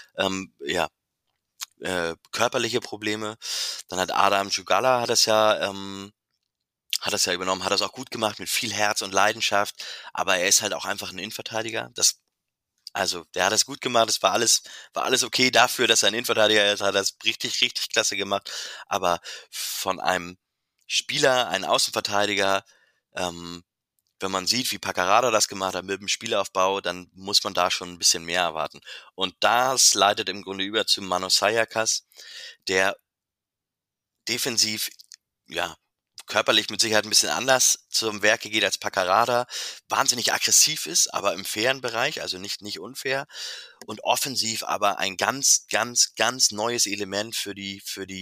Körperliche Probleme. Dann hat Adam Jugala hat das ja übernommen, hat das auch gut gemacht mit viel Herz und Leidenschaft, aber er ist halt auch einfach ein Innenverteidiger. Der hat das gut gemacht, es war alles okay dafür, dass er ein Innenverteidiger ist, hat das richtig, richtig klasse gemacht, aber von einem Spieler, einen Außenverteidiger, wenn man sieht, wie Paccarada das gemacht hat mit dem Spielaufbau, dann muss man da schon ein bisschen mehr erwarten. Und das leitet im Grunde über zu Mano Sayakas, der defensiv, körperlich mit Sicherheit ein bisschen anders zum Werke geht als Paccarada, wahnsinnig aggressiv ist, aber im fairen Bereich, also nicht unfair, und offensiv aber ein ganz, ganz, ganz neues Element für den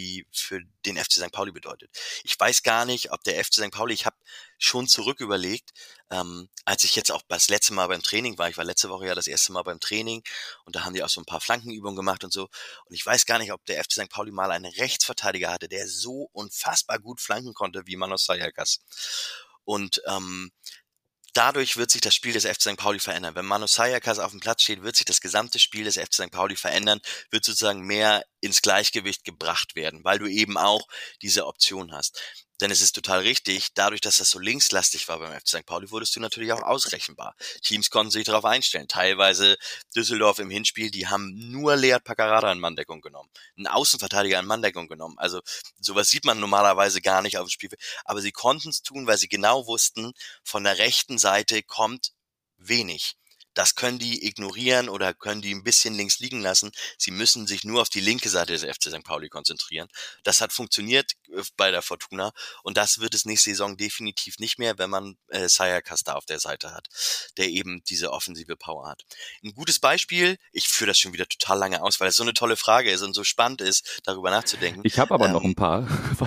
FC St. Pauli bedeutet. Ich weiß gar nicht, ob der FC St. Pauli, ich habe schon zurück überlegt, als ich jetzt auch das letzte Mal beim Training war, ich war letzte Woche ja das erste Mal beim Training und da haben die auch so ein paar Flankenübungen gemacht und so, und ich weiß gar nicht, ob der FC St. Pauli mal einen Rechtsverteidiger hatte, der so unfassbar gut flanken konnte wie Manos Sayakas. Und dadurch wird sich das Spiel des FC St. Pauli verändern. Wenn Mano Sayakas auf dem Platz steht, wird sich das gesamte Spiel des FC St. Pauli verändern, wird sozusagen mehr ins Gleichgewicht gebracht werden, weil du eben auch diese Option hast. Denn es ist total richtig, dadurch, dass das so linkslastig war beim FC St. Pauli, wurdest du natürlich auch ausrechenbar. Teams konnten sich darauf einstellen. Teilweise Düsseldorf im Hinspiel, die haben nur Lead Paccarada in Manndeckung genommen, einen Außenverteidiger in Manndeckung genommen. Also sowas sieht man normalerweise gar nicht auf dem Spiel. Aber sie konnten es tun, weil sie genau wussten, von der rechten Seite kommt wenig. Das können die ignorieren oder können die ein bisschen links liegen lassen. Sie müssen sich nur auf die linke Seite des FC St. Pauli konzentrieren. Das hat funktioniert bei der Fortuna und das wird es nächste Saison definitiv nicht mehr, wenn man Sayakas da auf der Seite hat, der eben diese offensive Power hat. Ein gutes Beispiel, ich führe das schon wieder total lange aus, weil es so eine tolle Frage ist und so spannend ist, darüber nachzudenken. Ich habe aber noch ein paar.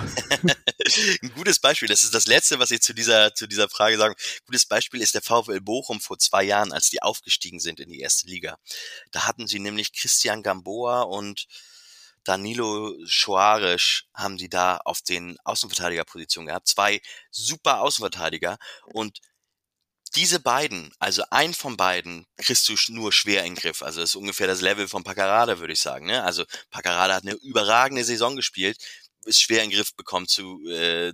Ein gutes Beispiel, das ist das Letzte, was ich zu dieser Frage sage. Ein gutes Beispiel ist der VfL Bochum vor 2 Jahren, als die aufgestiegen sind in die erste Liga. Da hatten sie nämlich Christian Gamboa und Danilo Soares haben sie da auf den Außenverteidigerpositionen gehabt. 2 super Außenverteidiger und diese beiden, also einen von beiden, kriegst du nur schwer in den Griff. Also das ist ungefähr das Level von Paccarada, würde ich sagen. Ne? Also Paccarada hat eine überragende Saison gespielt, ist schwer in den Griff bekommen schwer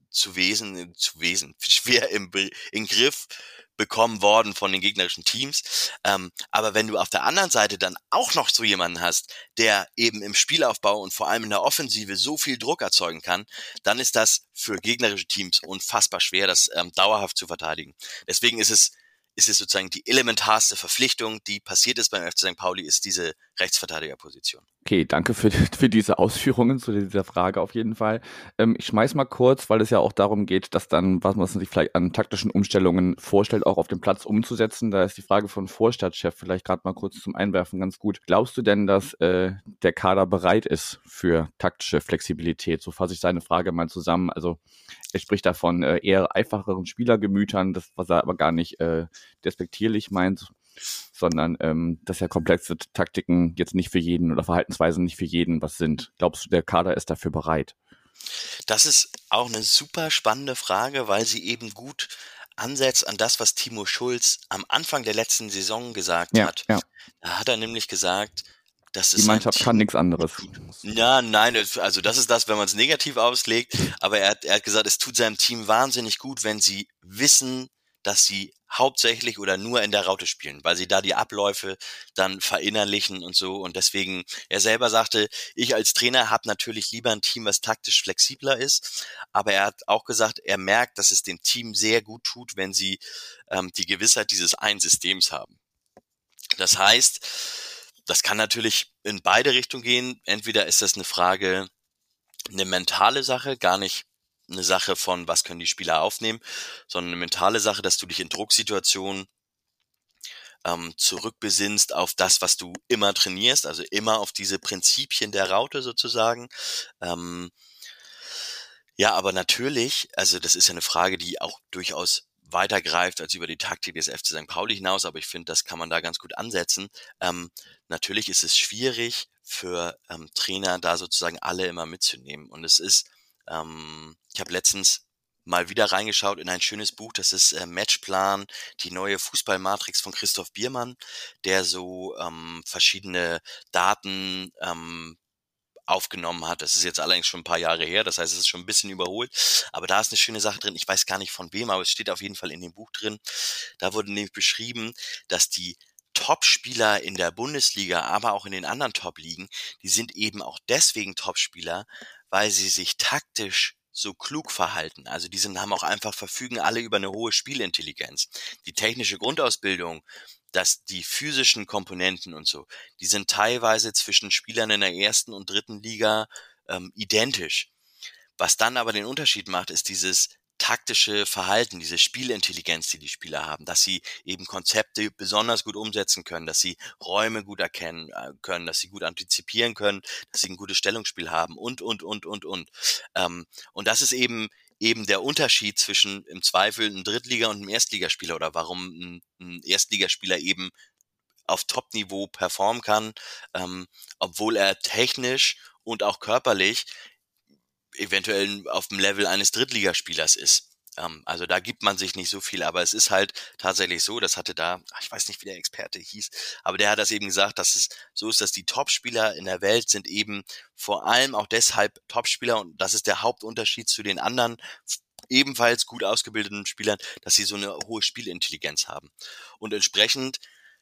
in Griff bekommen worden von den gegnerischen Teams. Aber wenn du auf der anderen Seite dann auch noch so jemanden hast, der eben im Spielaufbau und vor allem in der Offensive so viel Druck erzeugen kann, dann ist das für gegnerische Teams unfassbar schwer, das dauerhaft zu verteidigen. Deswegen ist es ist es sozusagen die elementarste Verpflichtung, die passiert ist beim FC St. Pauli, ist diese Rechtsverteidigerposition. Okay, danke für diese Ausführungen zu dieser Frage auf jeden Fall. Ich schmeiß mal kurz, weil es ja auch darum geht, dass dann, was man sich vielleicht an taktischen Umstellungen vorstellt, auch auf dem Platz umzusetzen. Da ist die Frage von Vorstadtchef vielleicht gerade mal kurz zum Einwerfen ganz gut. Glaubst du denn, dass der Kader bereit ist für taktische Flexibilität? So fasse ich seine Frage mal zusammen. Also er spricht davon eher einfacheren Spielergemütern, das, was er aber gar nicht despektierlich meint, sondern dass ja komplexe Taktiken jetzt nicht für jeden oder Verhaltensweisen nicht für jeden was sind. Glaubst du, der Kader ist dafür bereit? Das ist auch eine super spannende Frage, weil sie eben gut ansetzt an das, was Timo Schulz am Anfang der letzten Saison gesagt hat. Ja. Da hat er nämlich gesagt, dass Die Mannschaft kann nichts anderes. Ja, nein, also das ist das, wenn man es negativ auslegt, aber er hat gesagt, es tut seinem Team wahnsinnig gut, wenn sie wissen, dass sie hauptsächlich oder nur in der Raute spielen, weil sie da die Abläufe dann verinnerlichen und so. Und deswegen, er selber sagte, ich als Trainer habe natürlich lieber ein Team, was taktisch flexibler ist. Aber er hat auch gesagt, er merkt, dass es dem Team sehr gut tut, wenn sie die Gewissheit dieses einen Systems haben. Das heißt, das kann natürlich in beide Richtungen gehen. Entweder ist das eine mentale Sache, gar nicht eine Sache von, was können die Spieler aufnehmen, sondern eine mentale Sache, dass du dich in Drucksituationen zurückbesinnst auf das, was du immer trainierst, also immer auf diese Prinzipien der Raute sozusagen. Ja, aber natürlich, also das ist ja eine Frage, die auch durchaus weitergreift als über die Taktik des FC St. Pauli hinaus, aber ich finde, das kann man da ganz gut ansetzen. Natürlich ist es schwierig für Trainer, da sozusagen alle immer mitzunehmen. Und es ist, ich habe letztens mal wieder reingeschaut in ein schönes Buch, das ist Matchplan, die neue Fußballmatrix von Christoph Biermann, der so verschiedene Daten aufgenommen hat. Das ist jetzt allerdings schon ein paar Jahre her, das heißt, es ist schon ein bisschen überholt, aber da ist eine schöne Sache drin, ich weiß gar nicht von wem, aber es steht auf jeden Fall in dem Buch drin. Da wurde nämlich beschrieben, dass die Top-Spieler in der Bundesliga, aber auch in den anderen Top-Ligen, die sind eben auch deswegen Top-Spieler, weil sie sich taktisch so klug verhalten. Also haben auch einfach, verfügen alle über eine hohe Spielintelligenz. Die technische Grundausbildung, die physischen Komponenten und so, die sind teilweise zwischen Spielern in der ersten und dritten Liga identisch. Was dann aber den Unterschied macht, ist dieses taktische Verhalten, diese Spielintelligenz, die Spieler haben, dass sie eben Konzepte besonders gut umsetzen können, dass sie Räume gut erkennen können, dass sie gut antizipieren können, dass sie ein gutes Stellungsspiel haben und. Und das ist eben der Unterschied zwischen im Zweifel einem Drittliga- und einem Erstligaspieler oder warum ein Erstligaspieler eben auf Top-Niveau performen kann, obwohl er technisch und auch körperlich eventuell auf dem Level eines Drittligaspielers ist. Also da gibt man sich nicht so viel, aber es ist halt tatsächlich so, das hatte da, ich weiß nicht, wie der Experte hieß, aber der hat das eben gesagt, dass es so ist, dass die Topspieler in der Welt sind eben vor allem auch deshalb Topspieler und das ist der Hauptunterschied zu den anderen ebenfalls gut ausgebildeten Spielern, dass sie so eine hohe Spielintelligenz haben. Und entsprechend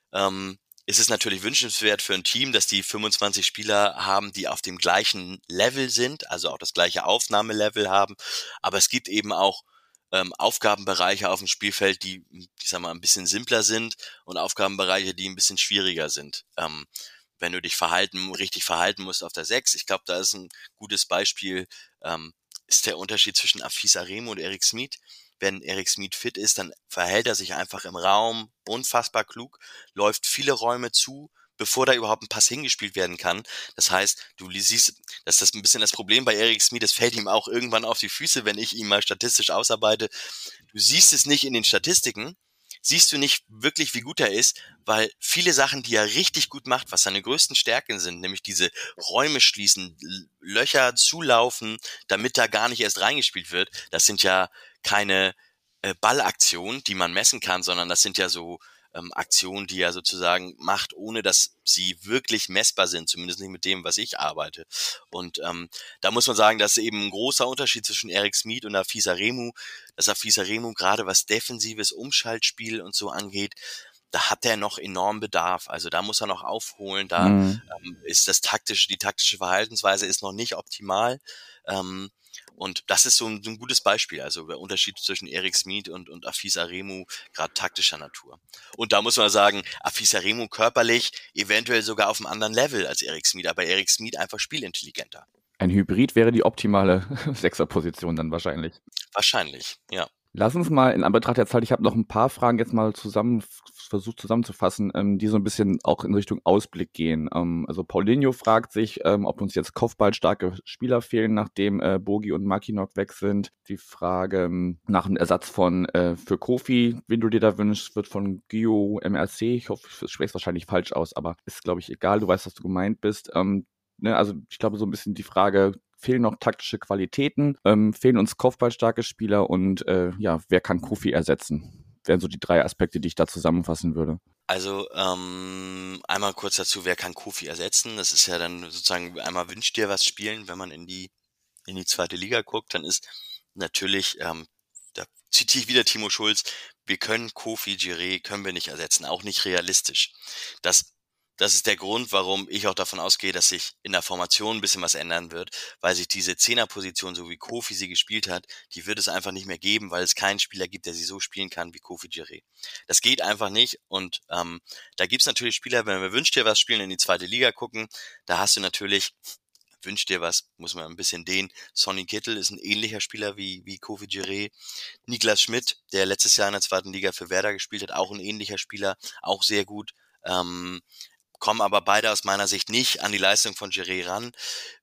ist es natürlich wünschenswert für ein Team, dass die 25 Spieler haben, die auf dem gleichen Level sind, also auch das gleiche Aufnahmelevel haben. Aber es gibt eben auch Aufgabenbereiche auf dem Spielfeld, die, ich sag mal, ein bisschen simpler sind und Aufgabenbereiche, die ein bisschen schwieriger sind. Wenn du dich richtig verhalten musst auf der 6, ich glaube, da ist ein gutes Beispiel, ist der Unterschied zwischen Afis Aremu und Eric Smith. Wenn Eric Smith fit ist, dann verhält er sich einfach im Raum unfassbar klug, läuft viele Räume zu, bevor da überhaupt ein Pass hingespielt werden kann. Das heißt, du siehst, das ist ein bisschen das Problem bei Eric Smith, das fällt ihm auch irgendwann auf die Füße, wenn ich ihn mal statistisch ausarbeite. Du siehst es nicht in den Statistiken, siehst du nicht wirklich, wie gut er ist, weil viele Sachen, die er richtig gut macht, was seine größten Stärken sind, nämlich diese Räume schließen, Löcher zulaufen, damit da gar nicht erst reingespielt wird, das sind ja keine Ballaktionen, die man messen kann, sondern das sind ja so Aktionen, die er sozusagen macht, ohne dass sie wirklich messbar sind, zumindest nicht mit dem, was ich arbeite. Und da muss man sagen, dass eben ein großer Unterschied zwischen Eric Smith und Afis Aremu, dass Afis Aremu gerade was defensives Umschaltspiel und so angeht, da hat er noch enorm Bedarf. Also da muss er noch aufholen, da ist die taktische Verhaltensweise ist noch nicht optimal. Und das ist so ein gutes Beispiel, also der Unterschied zwischen Erik Smith und Afis Aremu, gerade taktischer Natur. Und da muss man sagen, Afis Aremu körperlich eventuell sogar auf einem anderen Level als Erik Smith, aber Erik Smith einfach spielintelligenter. Ein Hybrid wäre die optimale Sechserposition dann wahrscheinlich. Wahrscheinlich, ja. Lass uns mal in Anbetracht der Zeit, ich habe noch ein paar Fragen jetzt mal versucht zusammenzufassen, die so ein bisschen auch in Richtung Ausblick gehen. Also Paulinho fragt sich, ob uns jetzt kopfballstarke Spieler fehlen, nachdem Bogi und Mackinock weg sind. Die Frage nach einem Ersatz für Kofi, wen du dir da wünschst, wird von Gio MRC, ich hoffe, ich spreche es wahrscheinlich falsch aus, aber ist, glaube ich, egal, du weißt, was du gemeint bist. Also ich glaube, so ein bisschen die Frage, fehlen noch taktische Qualitäten, fehlen uns kopfballstarke Spieler und wer kann Kofi ersetzen? Wären so die 3 Aspekte, die ich da zusammenfassen würde. Also einmal kurz dazu, wer kann Kofi ersetzen? Das ist ja dann sozusagen, einmal wünscht dir was spielen, wenn man in die 2. Liga guckt, dann ist natürlich, da zitiere ich wieder Timo Schulz, wir können Kofi Giré, können wir nicht ersetzen, auch nicht realistisch. Das ist der Grund, warum ich auch davon ausgehe, dass sich in der Formation ein bisschen was ändern wird, weil sich diese Zehnerposition, so wie Kofi sie gespielt hat, die wird es einfach nicht mehr geben, weil es keinen Spieler gibt, der sie so spielen kann wie Kofi Giré. Das geht einfach nicht und da gibt's natürlich Spieler, wenn wir wünscht dir was spielen, in die 2. Liga gucken, da hast du natürlich, wünscht dir was, muss man ein bisschen dehnen. Sonny Kittel ist ein ähnlicher Spieler wie Kofi Giré. Niklas Schmidt, der letztes Jahr in der 2. Liga für Werder gespielt hat, auch ein ähnlicher Spieler, auch sehr gut. Kommen aber beide aus meiner Sicht nicht an die Leistung von Giré ran.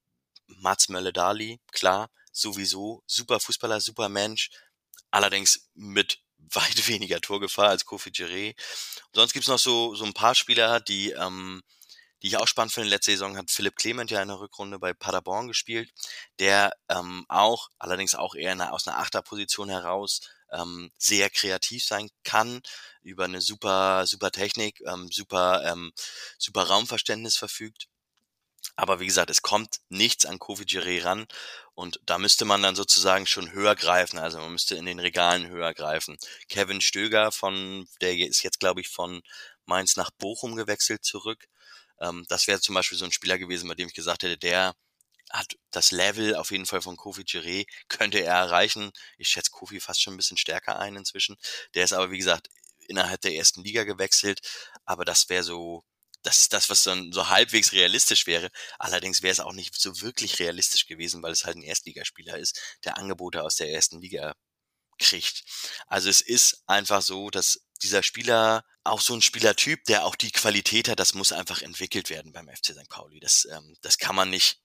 Mats Mölle-Dali, klar, sowieso, super Fußballer, super Mensch, allerdings mit weit weniger Torgefahr als Kofi Giré. Sonst gibt's noch so ein paar Spieler, die ich auch spannend finde. Letzte Saison hat Philipp Clement ja in der Rückrunde bei Paderborn gespielt, der allerdings auch eher aus einer Achterposition heraus sehr kreativ sein kann, über eine super Technik, super Raumverständnis verfügt. Aber wie gesagt, es kommt nichts an Kofi Giré ran und da müsste man dann sozusagen schon höher greifen, also man müsste in den Regalen höher greifen. Kevin Stöger der ist jetzt, glaube ich, von Mainz nach Bochum gewechselt zurück. Das wäre zum Beispiel so ein Spieler gewesen, bei dem ich gesagt hätte, der hat das Level auf jeden Fall von Kofi Giré, könnte er erreichen. Ich schätze Kofi fast schon ein bisschen stärker ein inzwischen. Der ist aber, wie gesagt, innerhalb der 1. Liga gewechselt, aber das wäre so, das ist das, was dann so halbwegs realistisch wäre. Allerdings wäre es auch nicht so wirklich realistisch gewesen, weil es halt ein Erstligaspieler ist, der Angebote aus der 1. Liga kriegt. Also es ist einfach so, dass dieser Spieler, auch so ein Spielertyp, der auch die Qualität hat, das muss einfach entwickelt werden beim FC St. Pauli. Das kann man nicht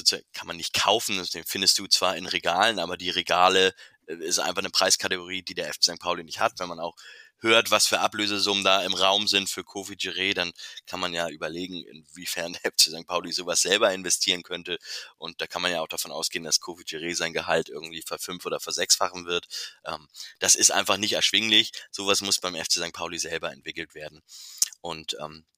kaufen. Den findest du zwar in Regalen, aber die Regale ist einfach eine Preiskategorie, die der FC St. Pauli nicht hat. Wenn man auch hört, was für Ablösesummen da im Raum sind für Kofi Giré, dann kann man ja überlegen, inwiefern der FC St. Pauli sowas selber investieren könnte. Und da kann man ja auch davon ausgehen, dass Kofi Giré sein Gehalt irgendwie ver-5- oder ver-6-fachen wird. Das ist einfach nicht erschwinglich. Sowas muss beim FC St. Pauli selber entwickelt werden. Und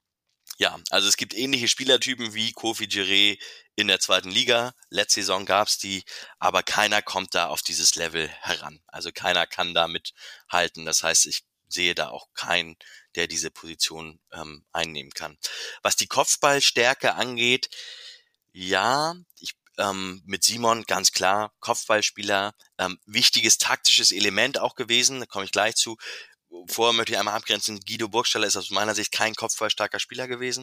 also es gibt ähnliche Spielertypen wie Kofi Giré in der 2. Liga. Letzte Saison gab's die, aber keiner kommt da auf dieses Level heran. Also keiner kann da mithalten. Das heißt, ich sehe da auch keinen, der diese Position einnehmen kann. Was die Kopfballstärke angeht, ja, mit Simon ganz klar, Kopfballspieler, wichtiges taktisches Element auch gewesen, da komme ich gleich zu. Vorher möchte ich einmal abgrenzen, Guido Burgstaller ist aus meiner Sicht kein kopfballstarker Spieler gewesen.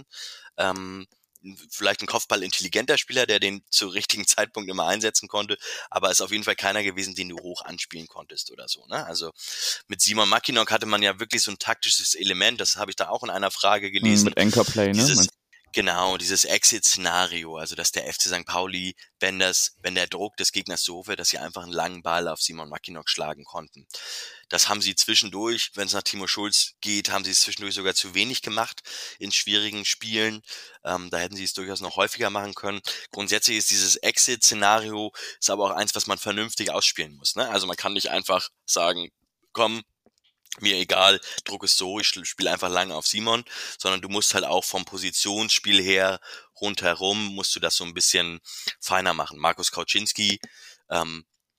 Vielleicht ein kopfballintelligenter Spieler, der den zu richtigen Zeitpunkt immer einsetzen konnte, aber ist auf jeden Fall keiner gewesen, den du hoch anspielen konntest oder so. Ne? Also mit Simon Mackinock hatte man ja wirklich so ein taktisches Element, das habe ich da auch in einer Frage gelesen. Mit Anchorplay, ne? Genau, dieses Exit-Szenario, also dass der FC St. Pauli, wenn der Druck des Gegners so wird, dass sie einfach einen langen Ball auf Simon Mackinock schlagen konnten. Das haben sie zwischendurch, wenn es nach Timo Schulz geht, haben sie es zwischendurch sogar zu wenig gemacht in schwierigen Spielen. Da hätten sie es durchaus noch häufiger machen können. Grundsätzlich ist dieses Exit-Szenario ist aber auch eins, was man vernünftig ausspielen muss. Ne? Also man kann nicht einfach sagen, komm, mir egal, Druck ist so, ich spiele einfach lange auf Simon, sondern du musst halt auch vom Positionsspiel her rundherum, musst du das so ein bisschen feiner machen. Markus Kauczynski,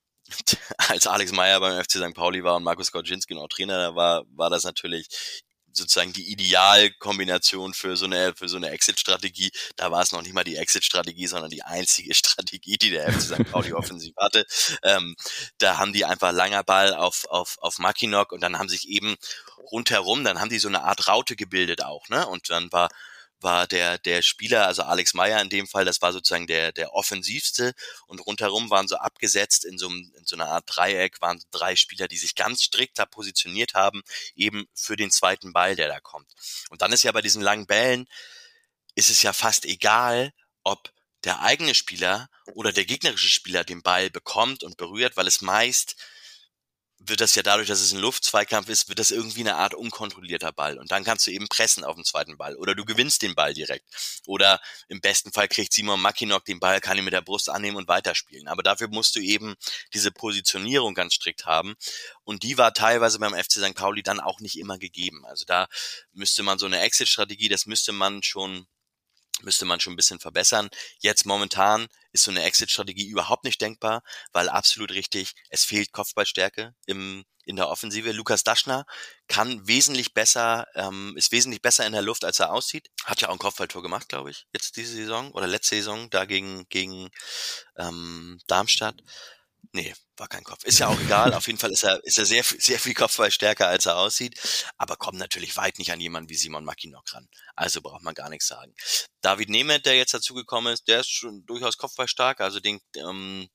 als Alex Meyer beim FC St. Pauli war und Markus Kauczynski noch Trainer war das natürlich sozusagen die Idealkombination für so eine Exit-Strategie. Da war es noch nicht mal die Exit-Strategie, sondern die einzige Strategie, die der FC St. Pauli offensiv hatte. Da haben die einfach langer Ball auf Mackinock und dann haben sich eben rundherum, dann haben die so eine Art Raute gebildet auch, ne? Und dann war der Spieler, also Alex Meyer in dem Fall, das war sozusagen der offensivste und rundherum waren so abgesetzt in so einer Art Dreieck, waren 3 Spieler, die sich ganz strikt da positioniert haben, eben für den zweiten Ball, der da kommt. Und dann ist ja bei diesen langen Bällen, ist es ja fast egal, ob der eigene Spieler oder der gegnerische Spieler den Ball bekommt und berührt, weil es meist wird das ja dadurch, dass es ein Luftzweikampf ist, wird das irgendwie eine Art unkontrollierter Ball. Und dann kannst du eben pressen auf den zweiten Ball. Oder du gewinnst den Ball direkt. Oder im besten Fall kriegt Simon Mackinock den Ball, kann ihn mit der Brust annehmen und weiterspielen. Aber dafür musst du eben diese Positionierung ganz strikt haben. Und die war teilweise beim FC St. Pauli dann auch nicht immer gegeben. Also da müsste man so eine Exit-Strategie, das müsste man schon ein bisschen verbessern. Jetzt momentan ist so eine Exit-Strategie überhaupt nicht denkbar, weil absolut richtig, es fehlt Kopfballstärke in der Offensive. Lukas Daschner ist wesentlich besser in der Luft, als er aussieht. Hat ja auch ein Kopfballtor gemacht, glaube ich, jetzt diese Saison oder letzte Saison da gegen Darmstadt. Nee, war kein Kopf. Ist ja auch egal. Auf jeden Fall ist er sehr, sehr viel Kopfballstärker, als er aussieht. Aber kommt natürlich weit nicht an jemanden wie Simon Mackinock ran. Also braucht man gar nichts sagen. David Nemeth, der jetzt dazugekommen ist, der ist schon durchaus kopfballstark. Also den kann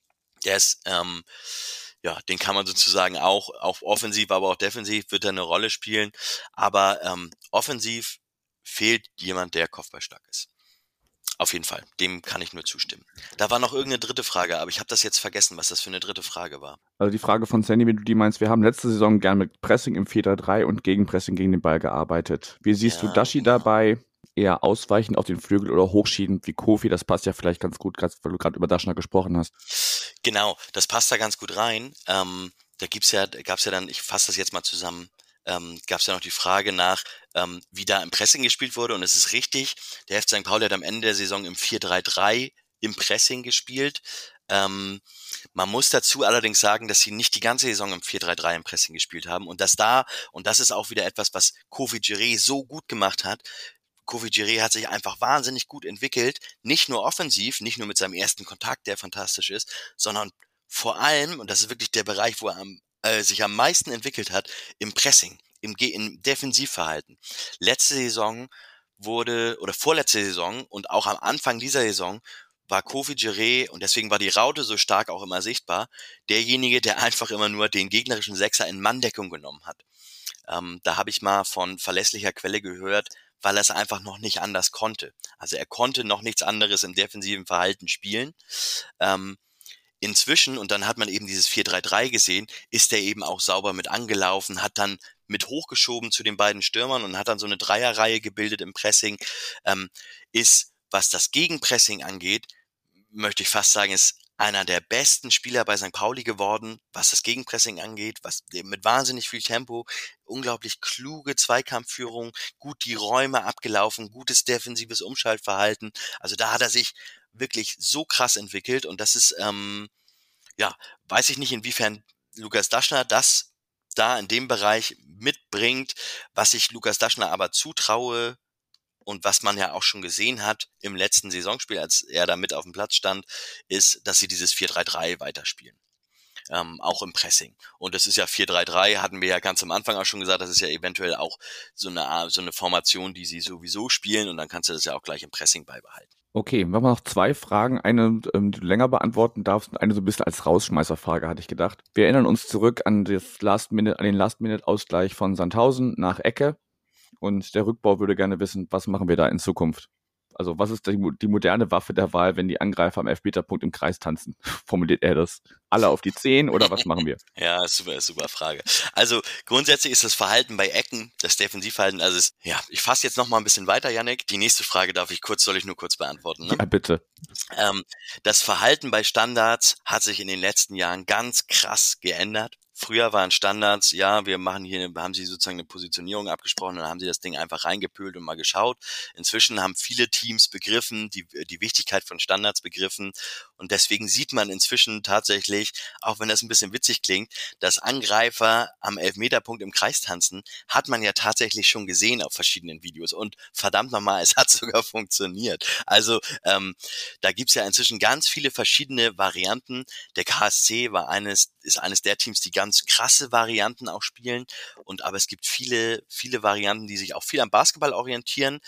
man sozusagen auch offensiv, aber auch defensiv wird er eine Rolle spielen. Aber offensiv fehlt jemand, der kopfballstark ist. Auf jeden Fall, dem kann ich nur zustimmen. Da war noch irgendeine dritte Frage, aber ich habe das jetzt vergessen, was das für eine dritte Frage war. Also die Frage von Sandy, wenn du die meinst, wir haben letzte Saison gern mit Pressing im 4-3-3 und Gegenpressing gegen den Ball gearbeitet. Wie siehst du Dashi dabei? Eher ausweichend auf den Flügel oder hochschieben wie Kofi? Das passt ja vielleicht ganz gut, weil du gerade über Daschner gesprochen hast. Genau, das passt da ganz gut rein. Da gab's ja dann, ich fasse das jetzt mal zusammen, gab es ja noch die Frage nach, wie da im Pressing gespielt wurde. Und es ist richtig, der FC St. Pauli hat am Ende der Saison im 4-3-3 im Pressing gespielt. Man muss dazu allerdings sagen, dass sie nicht die ganze Saison im 4-3-3 im Pressing gespielt haben. Und das ist auch wieder etwas, was Kofi Djere so gut gemacht hat. Kofi Djere hat sich einfach wahnsinnig gut entwickelt. Nicht nur offensiv, nicht nur mit seinem ersten Kontakt, der fantastisch ist, sondern vor allem, und das ist wirklich der Bereich, wo er sich am meisten entwickelt hat, im Pressing, im Defensivverhalten. Letzte Saison vorletzte Saison und auch am Anfang dieser Saison war Kofi Djere, und deswegen war die Raute so stark auch immer sichtbar, derjenige, der einfach immer nur den gegnerischen Sechser in Manndeckung genommen hat. Da habe ich mal von verlässlicher Quelle gehört, weil er es einfach noch nicht anders konnte. Also er konnte noch nichts anderes im defensiven Verhalten spielen. Inzwischen, und dann hat man eben dieses 4-3-3 gesehen, ist er eben auch sauber mit angelaufen, hat dann mit hochgeschoben zu den beiden Stürmern und hat dann so eine Dreierreihe gebildet im Pressing. Ist, was das Gegenpressing angeht, möchte ich fast sagen, ist einer der besten Spieler bei St. Pauli geworden, was das Gegenpressing angeht, mit wahnsinnig viel Tempo, unglaublich kluge Zweikampfführung, gut die Räume abgelaufen, gutes defensives Umschaltverhalten. Also da hat er sich wirklich so krass entwickelt und das ist, weiß ich nicht, inwiefern Lukas Daschner das da in dem Bereich mitbringt, was ich Lukas Daschner aber zutraue und was man ja auch schon gesehen hat im letzten Saisonspiel, als er da mit auf dem Platz stand, ist, dass sie dieses 4-3-3 weiterspielen. Auch im Pressing. Und das ist ja 4-3-3, hatten wir ja ganz am Anfang auch schon gesagt, das ist ja eventuell auch so eine Formation, die sie sowieso spielen und dann kannst du das ja auch gleich im Pressing beibehalten. Okay, wir haben noch 2 Fragen. Eine, die du länger beantworten darfst und eine so ein bisschen als Rausschmeißerfrage, hatte ich gedacht. Wir erinnern uns zurück an den Last-Minute-Ausgleich von Sandhausen nach Ecke. Und der Rückbau würde gerne wissen, was machen wir da in Zukunft? Also was ist die moderne Waffe der Wahl, wenn die Angreifer am Elfmeterpunkt im Kreis tanzen? Formuliert er das? Alle auf die 10 oder was machen wir? Ja, super Frage. Also grundsätzlich ist das Verhalten bei Ecken, das Defensivverhalten, ich fasse jetzt noch mal ein bisschen weiter, Yannick. Die nächste Frage soll ich nur kurz beantworten, ne? Ja, bitte. Das Verhalten bei Standards hat sich in den letzten Jahren ganz krass geändert. Früher waren Standards, ja, haben sie sozusagen eine Positionierung abgesprochen und dann haben sie das Ding einfach reingepült und mal geschaut. Inzwischen haben viele Teams begriffen, die Wichtigkeit von Standards begriffen und deswegen sieht man inzwischen tatsächlich, auch wenn das ein bisschen witzig klingt, dass Angreifer am Elfmeterpunkt im Kreis tanzen, hat man ja tatsächlich schon gesehen auf verschiedenen Videos und verdammt nochmal, es hat sogar funktioniert. Also da gibt's ja inzwischen ganz viele verschiedene Varianten. Der KSC ist eines der Teams, die ganz krasse Varianten auch spielen. Aber es gibt viele, viele Varianten, die sich auch viel am Basketball orientieren.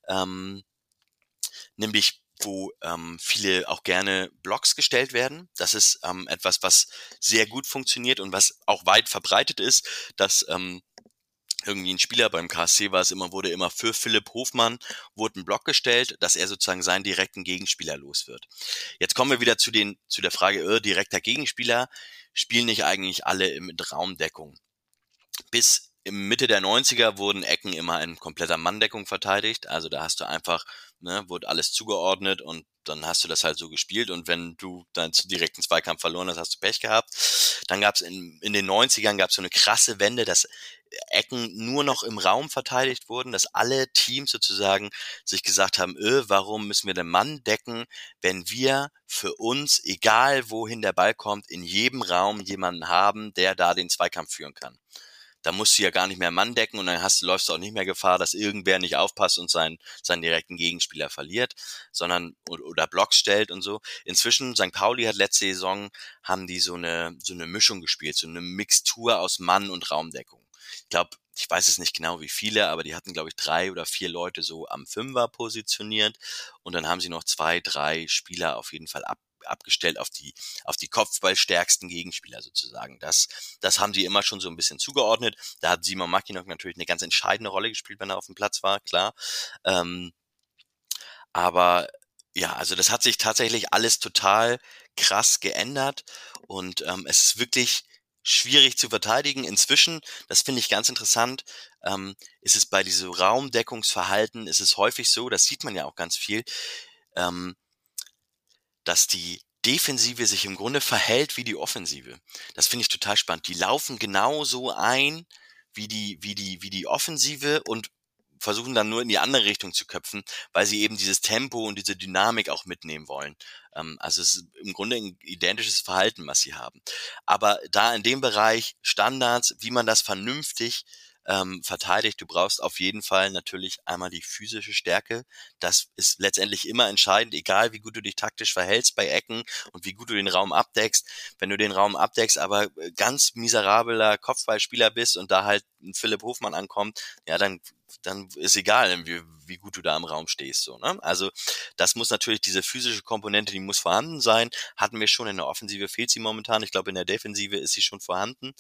Nämlich wo viele auch gerne Blocks gestellt werden. Das ist etwas, was sehr gut funktioniert und was auch weit verbreitet ist, dass irgendwie ein Spieler beim KSC wurde immer für Philipp Hofmann wurde ein Block gestellt, dass er sozusagen seinen direkten Gegenspieler los wird. Jetzt kommen wir wieder zu der Frage, direkter Gegenspieler, spielen nicht eigentlich alle mit Raumdeckung? Bis im Mitte der 90er wurden Ecken immer in kompletter Manndeckung verteidigt, also da hast du einfach, wurde alles zugeordnet und dann hast du das halt so gespielt und wenn du dann zu direkten Zweikampf verloren hast, hast du Pech gehabt. Dann gab's in den 90ern gab's so eine krasse Wende, dass Ecken nur noch im Raum verteidigt wurden, dass alle Teams sozusagen sich gesagt haben, warum müssen wir den Mann decken, wenn wir für uns, egal wohin der Ball kommt, in jedem Raum jemanden haben, der da den Zweikampf führen kann. Da musst du ja gar nicht mehr Mann decken und dann läufst du auch nicht mehr Gefahr, dass irgendwer nicht aufpasst und seinen direkten Gegenspieler verliert, sondern oder Blocks stellt und so. Inzwischen, St. Pauli hat letzte Saison, haben die so eine Mischung gespielt, so eine Mixtur aus Mann- und Raumdeckung. Ich weiß es nicht genau wie viele, aber die hatten, glaube ich, 3 oder 4 Leute so am Fünfer positioniert und dann haben sie noch 2, 3 Spieler auf jeden Fall abgestellt auf die kopfballstärksten Gegenspieler sozusagen. Das haben sie immer schon so ein bisschen zugeordnet. Da hat Simon Mackinock natürlich eine ganz entscheidende Rolle gespielt, wenn er auf dem Platz war, klar. Aber ja, also das hat sich tatsächlich alles total krass geändert und es ist wirklich schwierig zu verteidigen. Inzwischen, das finde ich ganz interessant, ist es bei diesem Raumdeckungsverhalten, ist es häufig so, das sieht man ja auch ganz viel, dass die Defensive sich im Grunde verhält wie die Offensive. Das finde ich total spannend. Die laufen genauso ein wie die Offensive und versuchen dann nur in die andere Richtung zu köpfen, weil sie eben dieses Tempo und diese Dynamik auch mitnehmen wollen. Also es ist im Grunde ein identisches Verhalten, was sie haben. Aber da in dem Bereich Standards, wie man das vernünftig verteidigt, du brauchst auf jeden Fall natürlich einmal die physische Stärke. Das ist letztendlich immer entscheidend, egal wie gut du dich taktisch verhältst bei Ecken und wie gut du den Raum abdeckst. Wenn du den Raum abdeckst, aber ganz miserabler Kopfballspieler bist und da halt ein Philipp Hofmann ankommt, ja, dann ist egal, wie gut du da im Raum stehst. So, ne? Also das muss natürlich, diese physische Komponente, die muss vorhanden sein. Hatten wir schon in der Offensive, fehlt sie momentan. Ich glaube, in der Defensive ist sie schon vorhanden.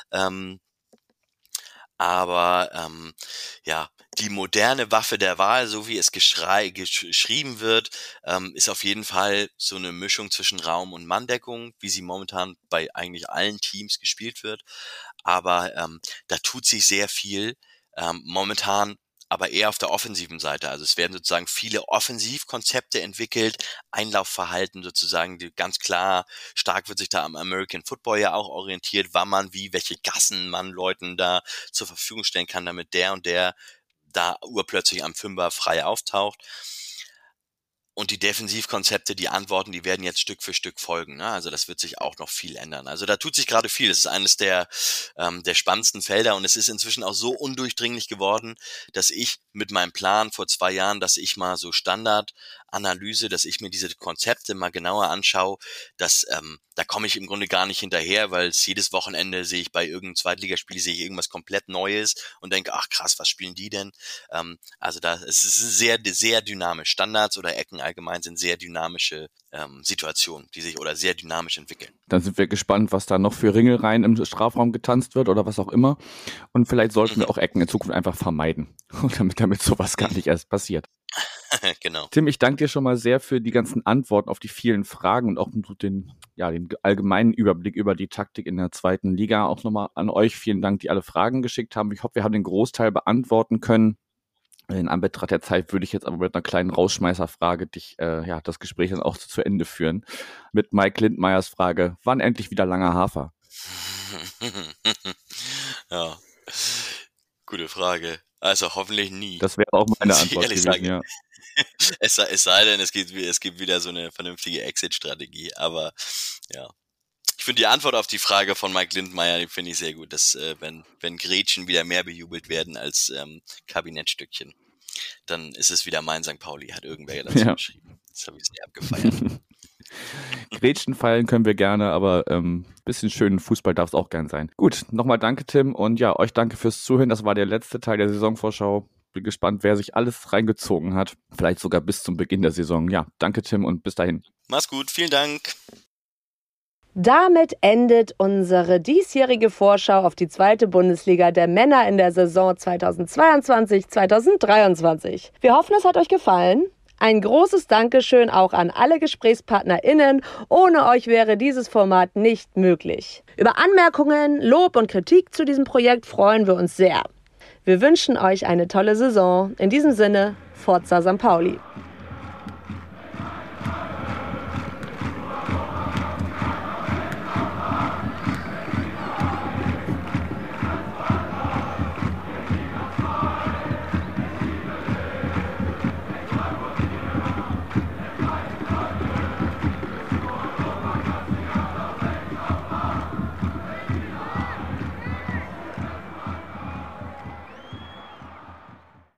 Aber die moderne Waffe der Wahl, so wie es geschrieben wird, ist auf jeden Fall so eine Mischung zwischen Raum- und Manndeckung, wie sie momentan bei eigentlich allen Teams gespielt wird. Aber da tut sich sehr viel. Momentan aber eher auf der offensiven Seite. Also es werden sozusagen viele Offensivkonzepte entwickelt, Einlaufverhalten sozusagen, die ganz klar, stark wird sich da am American Football ja auch orientiert, wann man welche Gassen man Leuten da zur Verfügung stellen kann, damit der und der da urplötzlich am Fünfer frei auftaucht. Und die Defensivkonzepte, die Antworten, die werden jetzt Stück für Stück folgen. Ne? Also das wird sich auch noch viel ändern. Also da tut sich gerade viel. Das ist eines der spannendsten Felder und es ist inzwischen auch so undurchdringlich geworden, dass ich mit meinem Plan vor 2 Jahren, dass ich mal so Standardanalyse, dass ich mir diese Konzepte mal genauer anschaue, dass da komme ich im Grunde gar nicht hinterher, weil jedes Wochenende sehe ich bei irgendeinem Zweitligaspiel irgendwas komplett Neues und denke, ach krass, was spielen die denn? Also es ist sehr, sehr dynamisch. Standards oder Ecken allgemein sind sehr dynamische Situationen, die sich oder sehr dynamisch entwickeln. Dann sind wir gespannt, was da noch für Ringelreihen im Strafraum getanzt wird oder was auch immer. Und vielleicht sollten wir auch Ecken in Zukunft einfach vermeiden, damit sowas gar nicht erst passiert. Genau. Tim, ich danke dir schon mal sehr für die ganzen Antworten auf die vielen Fragen und auch den allgemeinen Überblick über die Taktik in der 2. Liga. Auch nochmal an euch vielen Dank, die alle Fragen geschickt haben. Ich hoffe, wir haben den Großteil beantworten können. In Anbetracht der Zeit würde ich jetzt aber mit einer kleinen Rausschmeißerfrage das Gespräch dann auch zu Ende führen. Mit Mike Lindmeyers Frage, wann endlich wieder langer Hafer? Ja, gute Frage. Also hoffentlich nie. Das wäre auch meine Muss ich Antwort ehrlich gewesen, sagen. ja. Es sei denn, es gibt wieder so eine vernünftige Exit-Strategie. Aber ja. Ich finde die Antwort auf die Frage von Mike Lindmeier, die finde ich sehr gut, dass wenn Gretchen wieder mehr bejubelt werden als Kabinettstückchen, dann ist es wieder mein St. Pauli, hat irgendwer dazu geschrieben. Das habe ich sehr abgefeiert. Gretchen feiern können wir gerne, aber bisschen schönen Fußball darf es auch gern sein. Gut, nochmal danke, Tim, und ja, euch danke fürs Zuhören. Das war der letzte Teil der Saisonvorschau. Bin gespannt, wer sich alles reingezogen hat. Vielleicht sogar bis zum Beginn der Saison. Ja, danke, Tim, und bis dahin. Mach's gut, vielen Dank. Damit endet unsere diesjährige Vorschau auf die 2. Bundesliga der Männer in der Saison 2022/2023. Wir hoffen, es hat euch gefallen. Ein großes Dankeschön auch an alle GesprächspartnerInnen. Ohne euch wäre dieses Format nicht möglich. Über Anmerkungen, Lob und Kritik zu diesem Projekt freuen wir uns sehr. Wir wünschen euch eine tolle Saison. In diesem Sinne, Forza St. Pauli.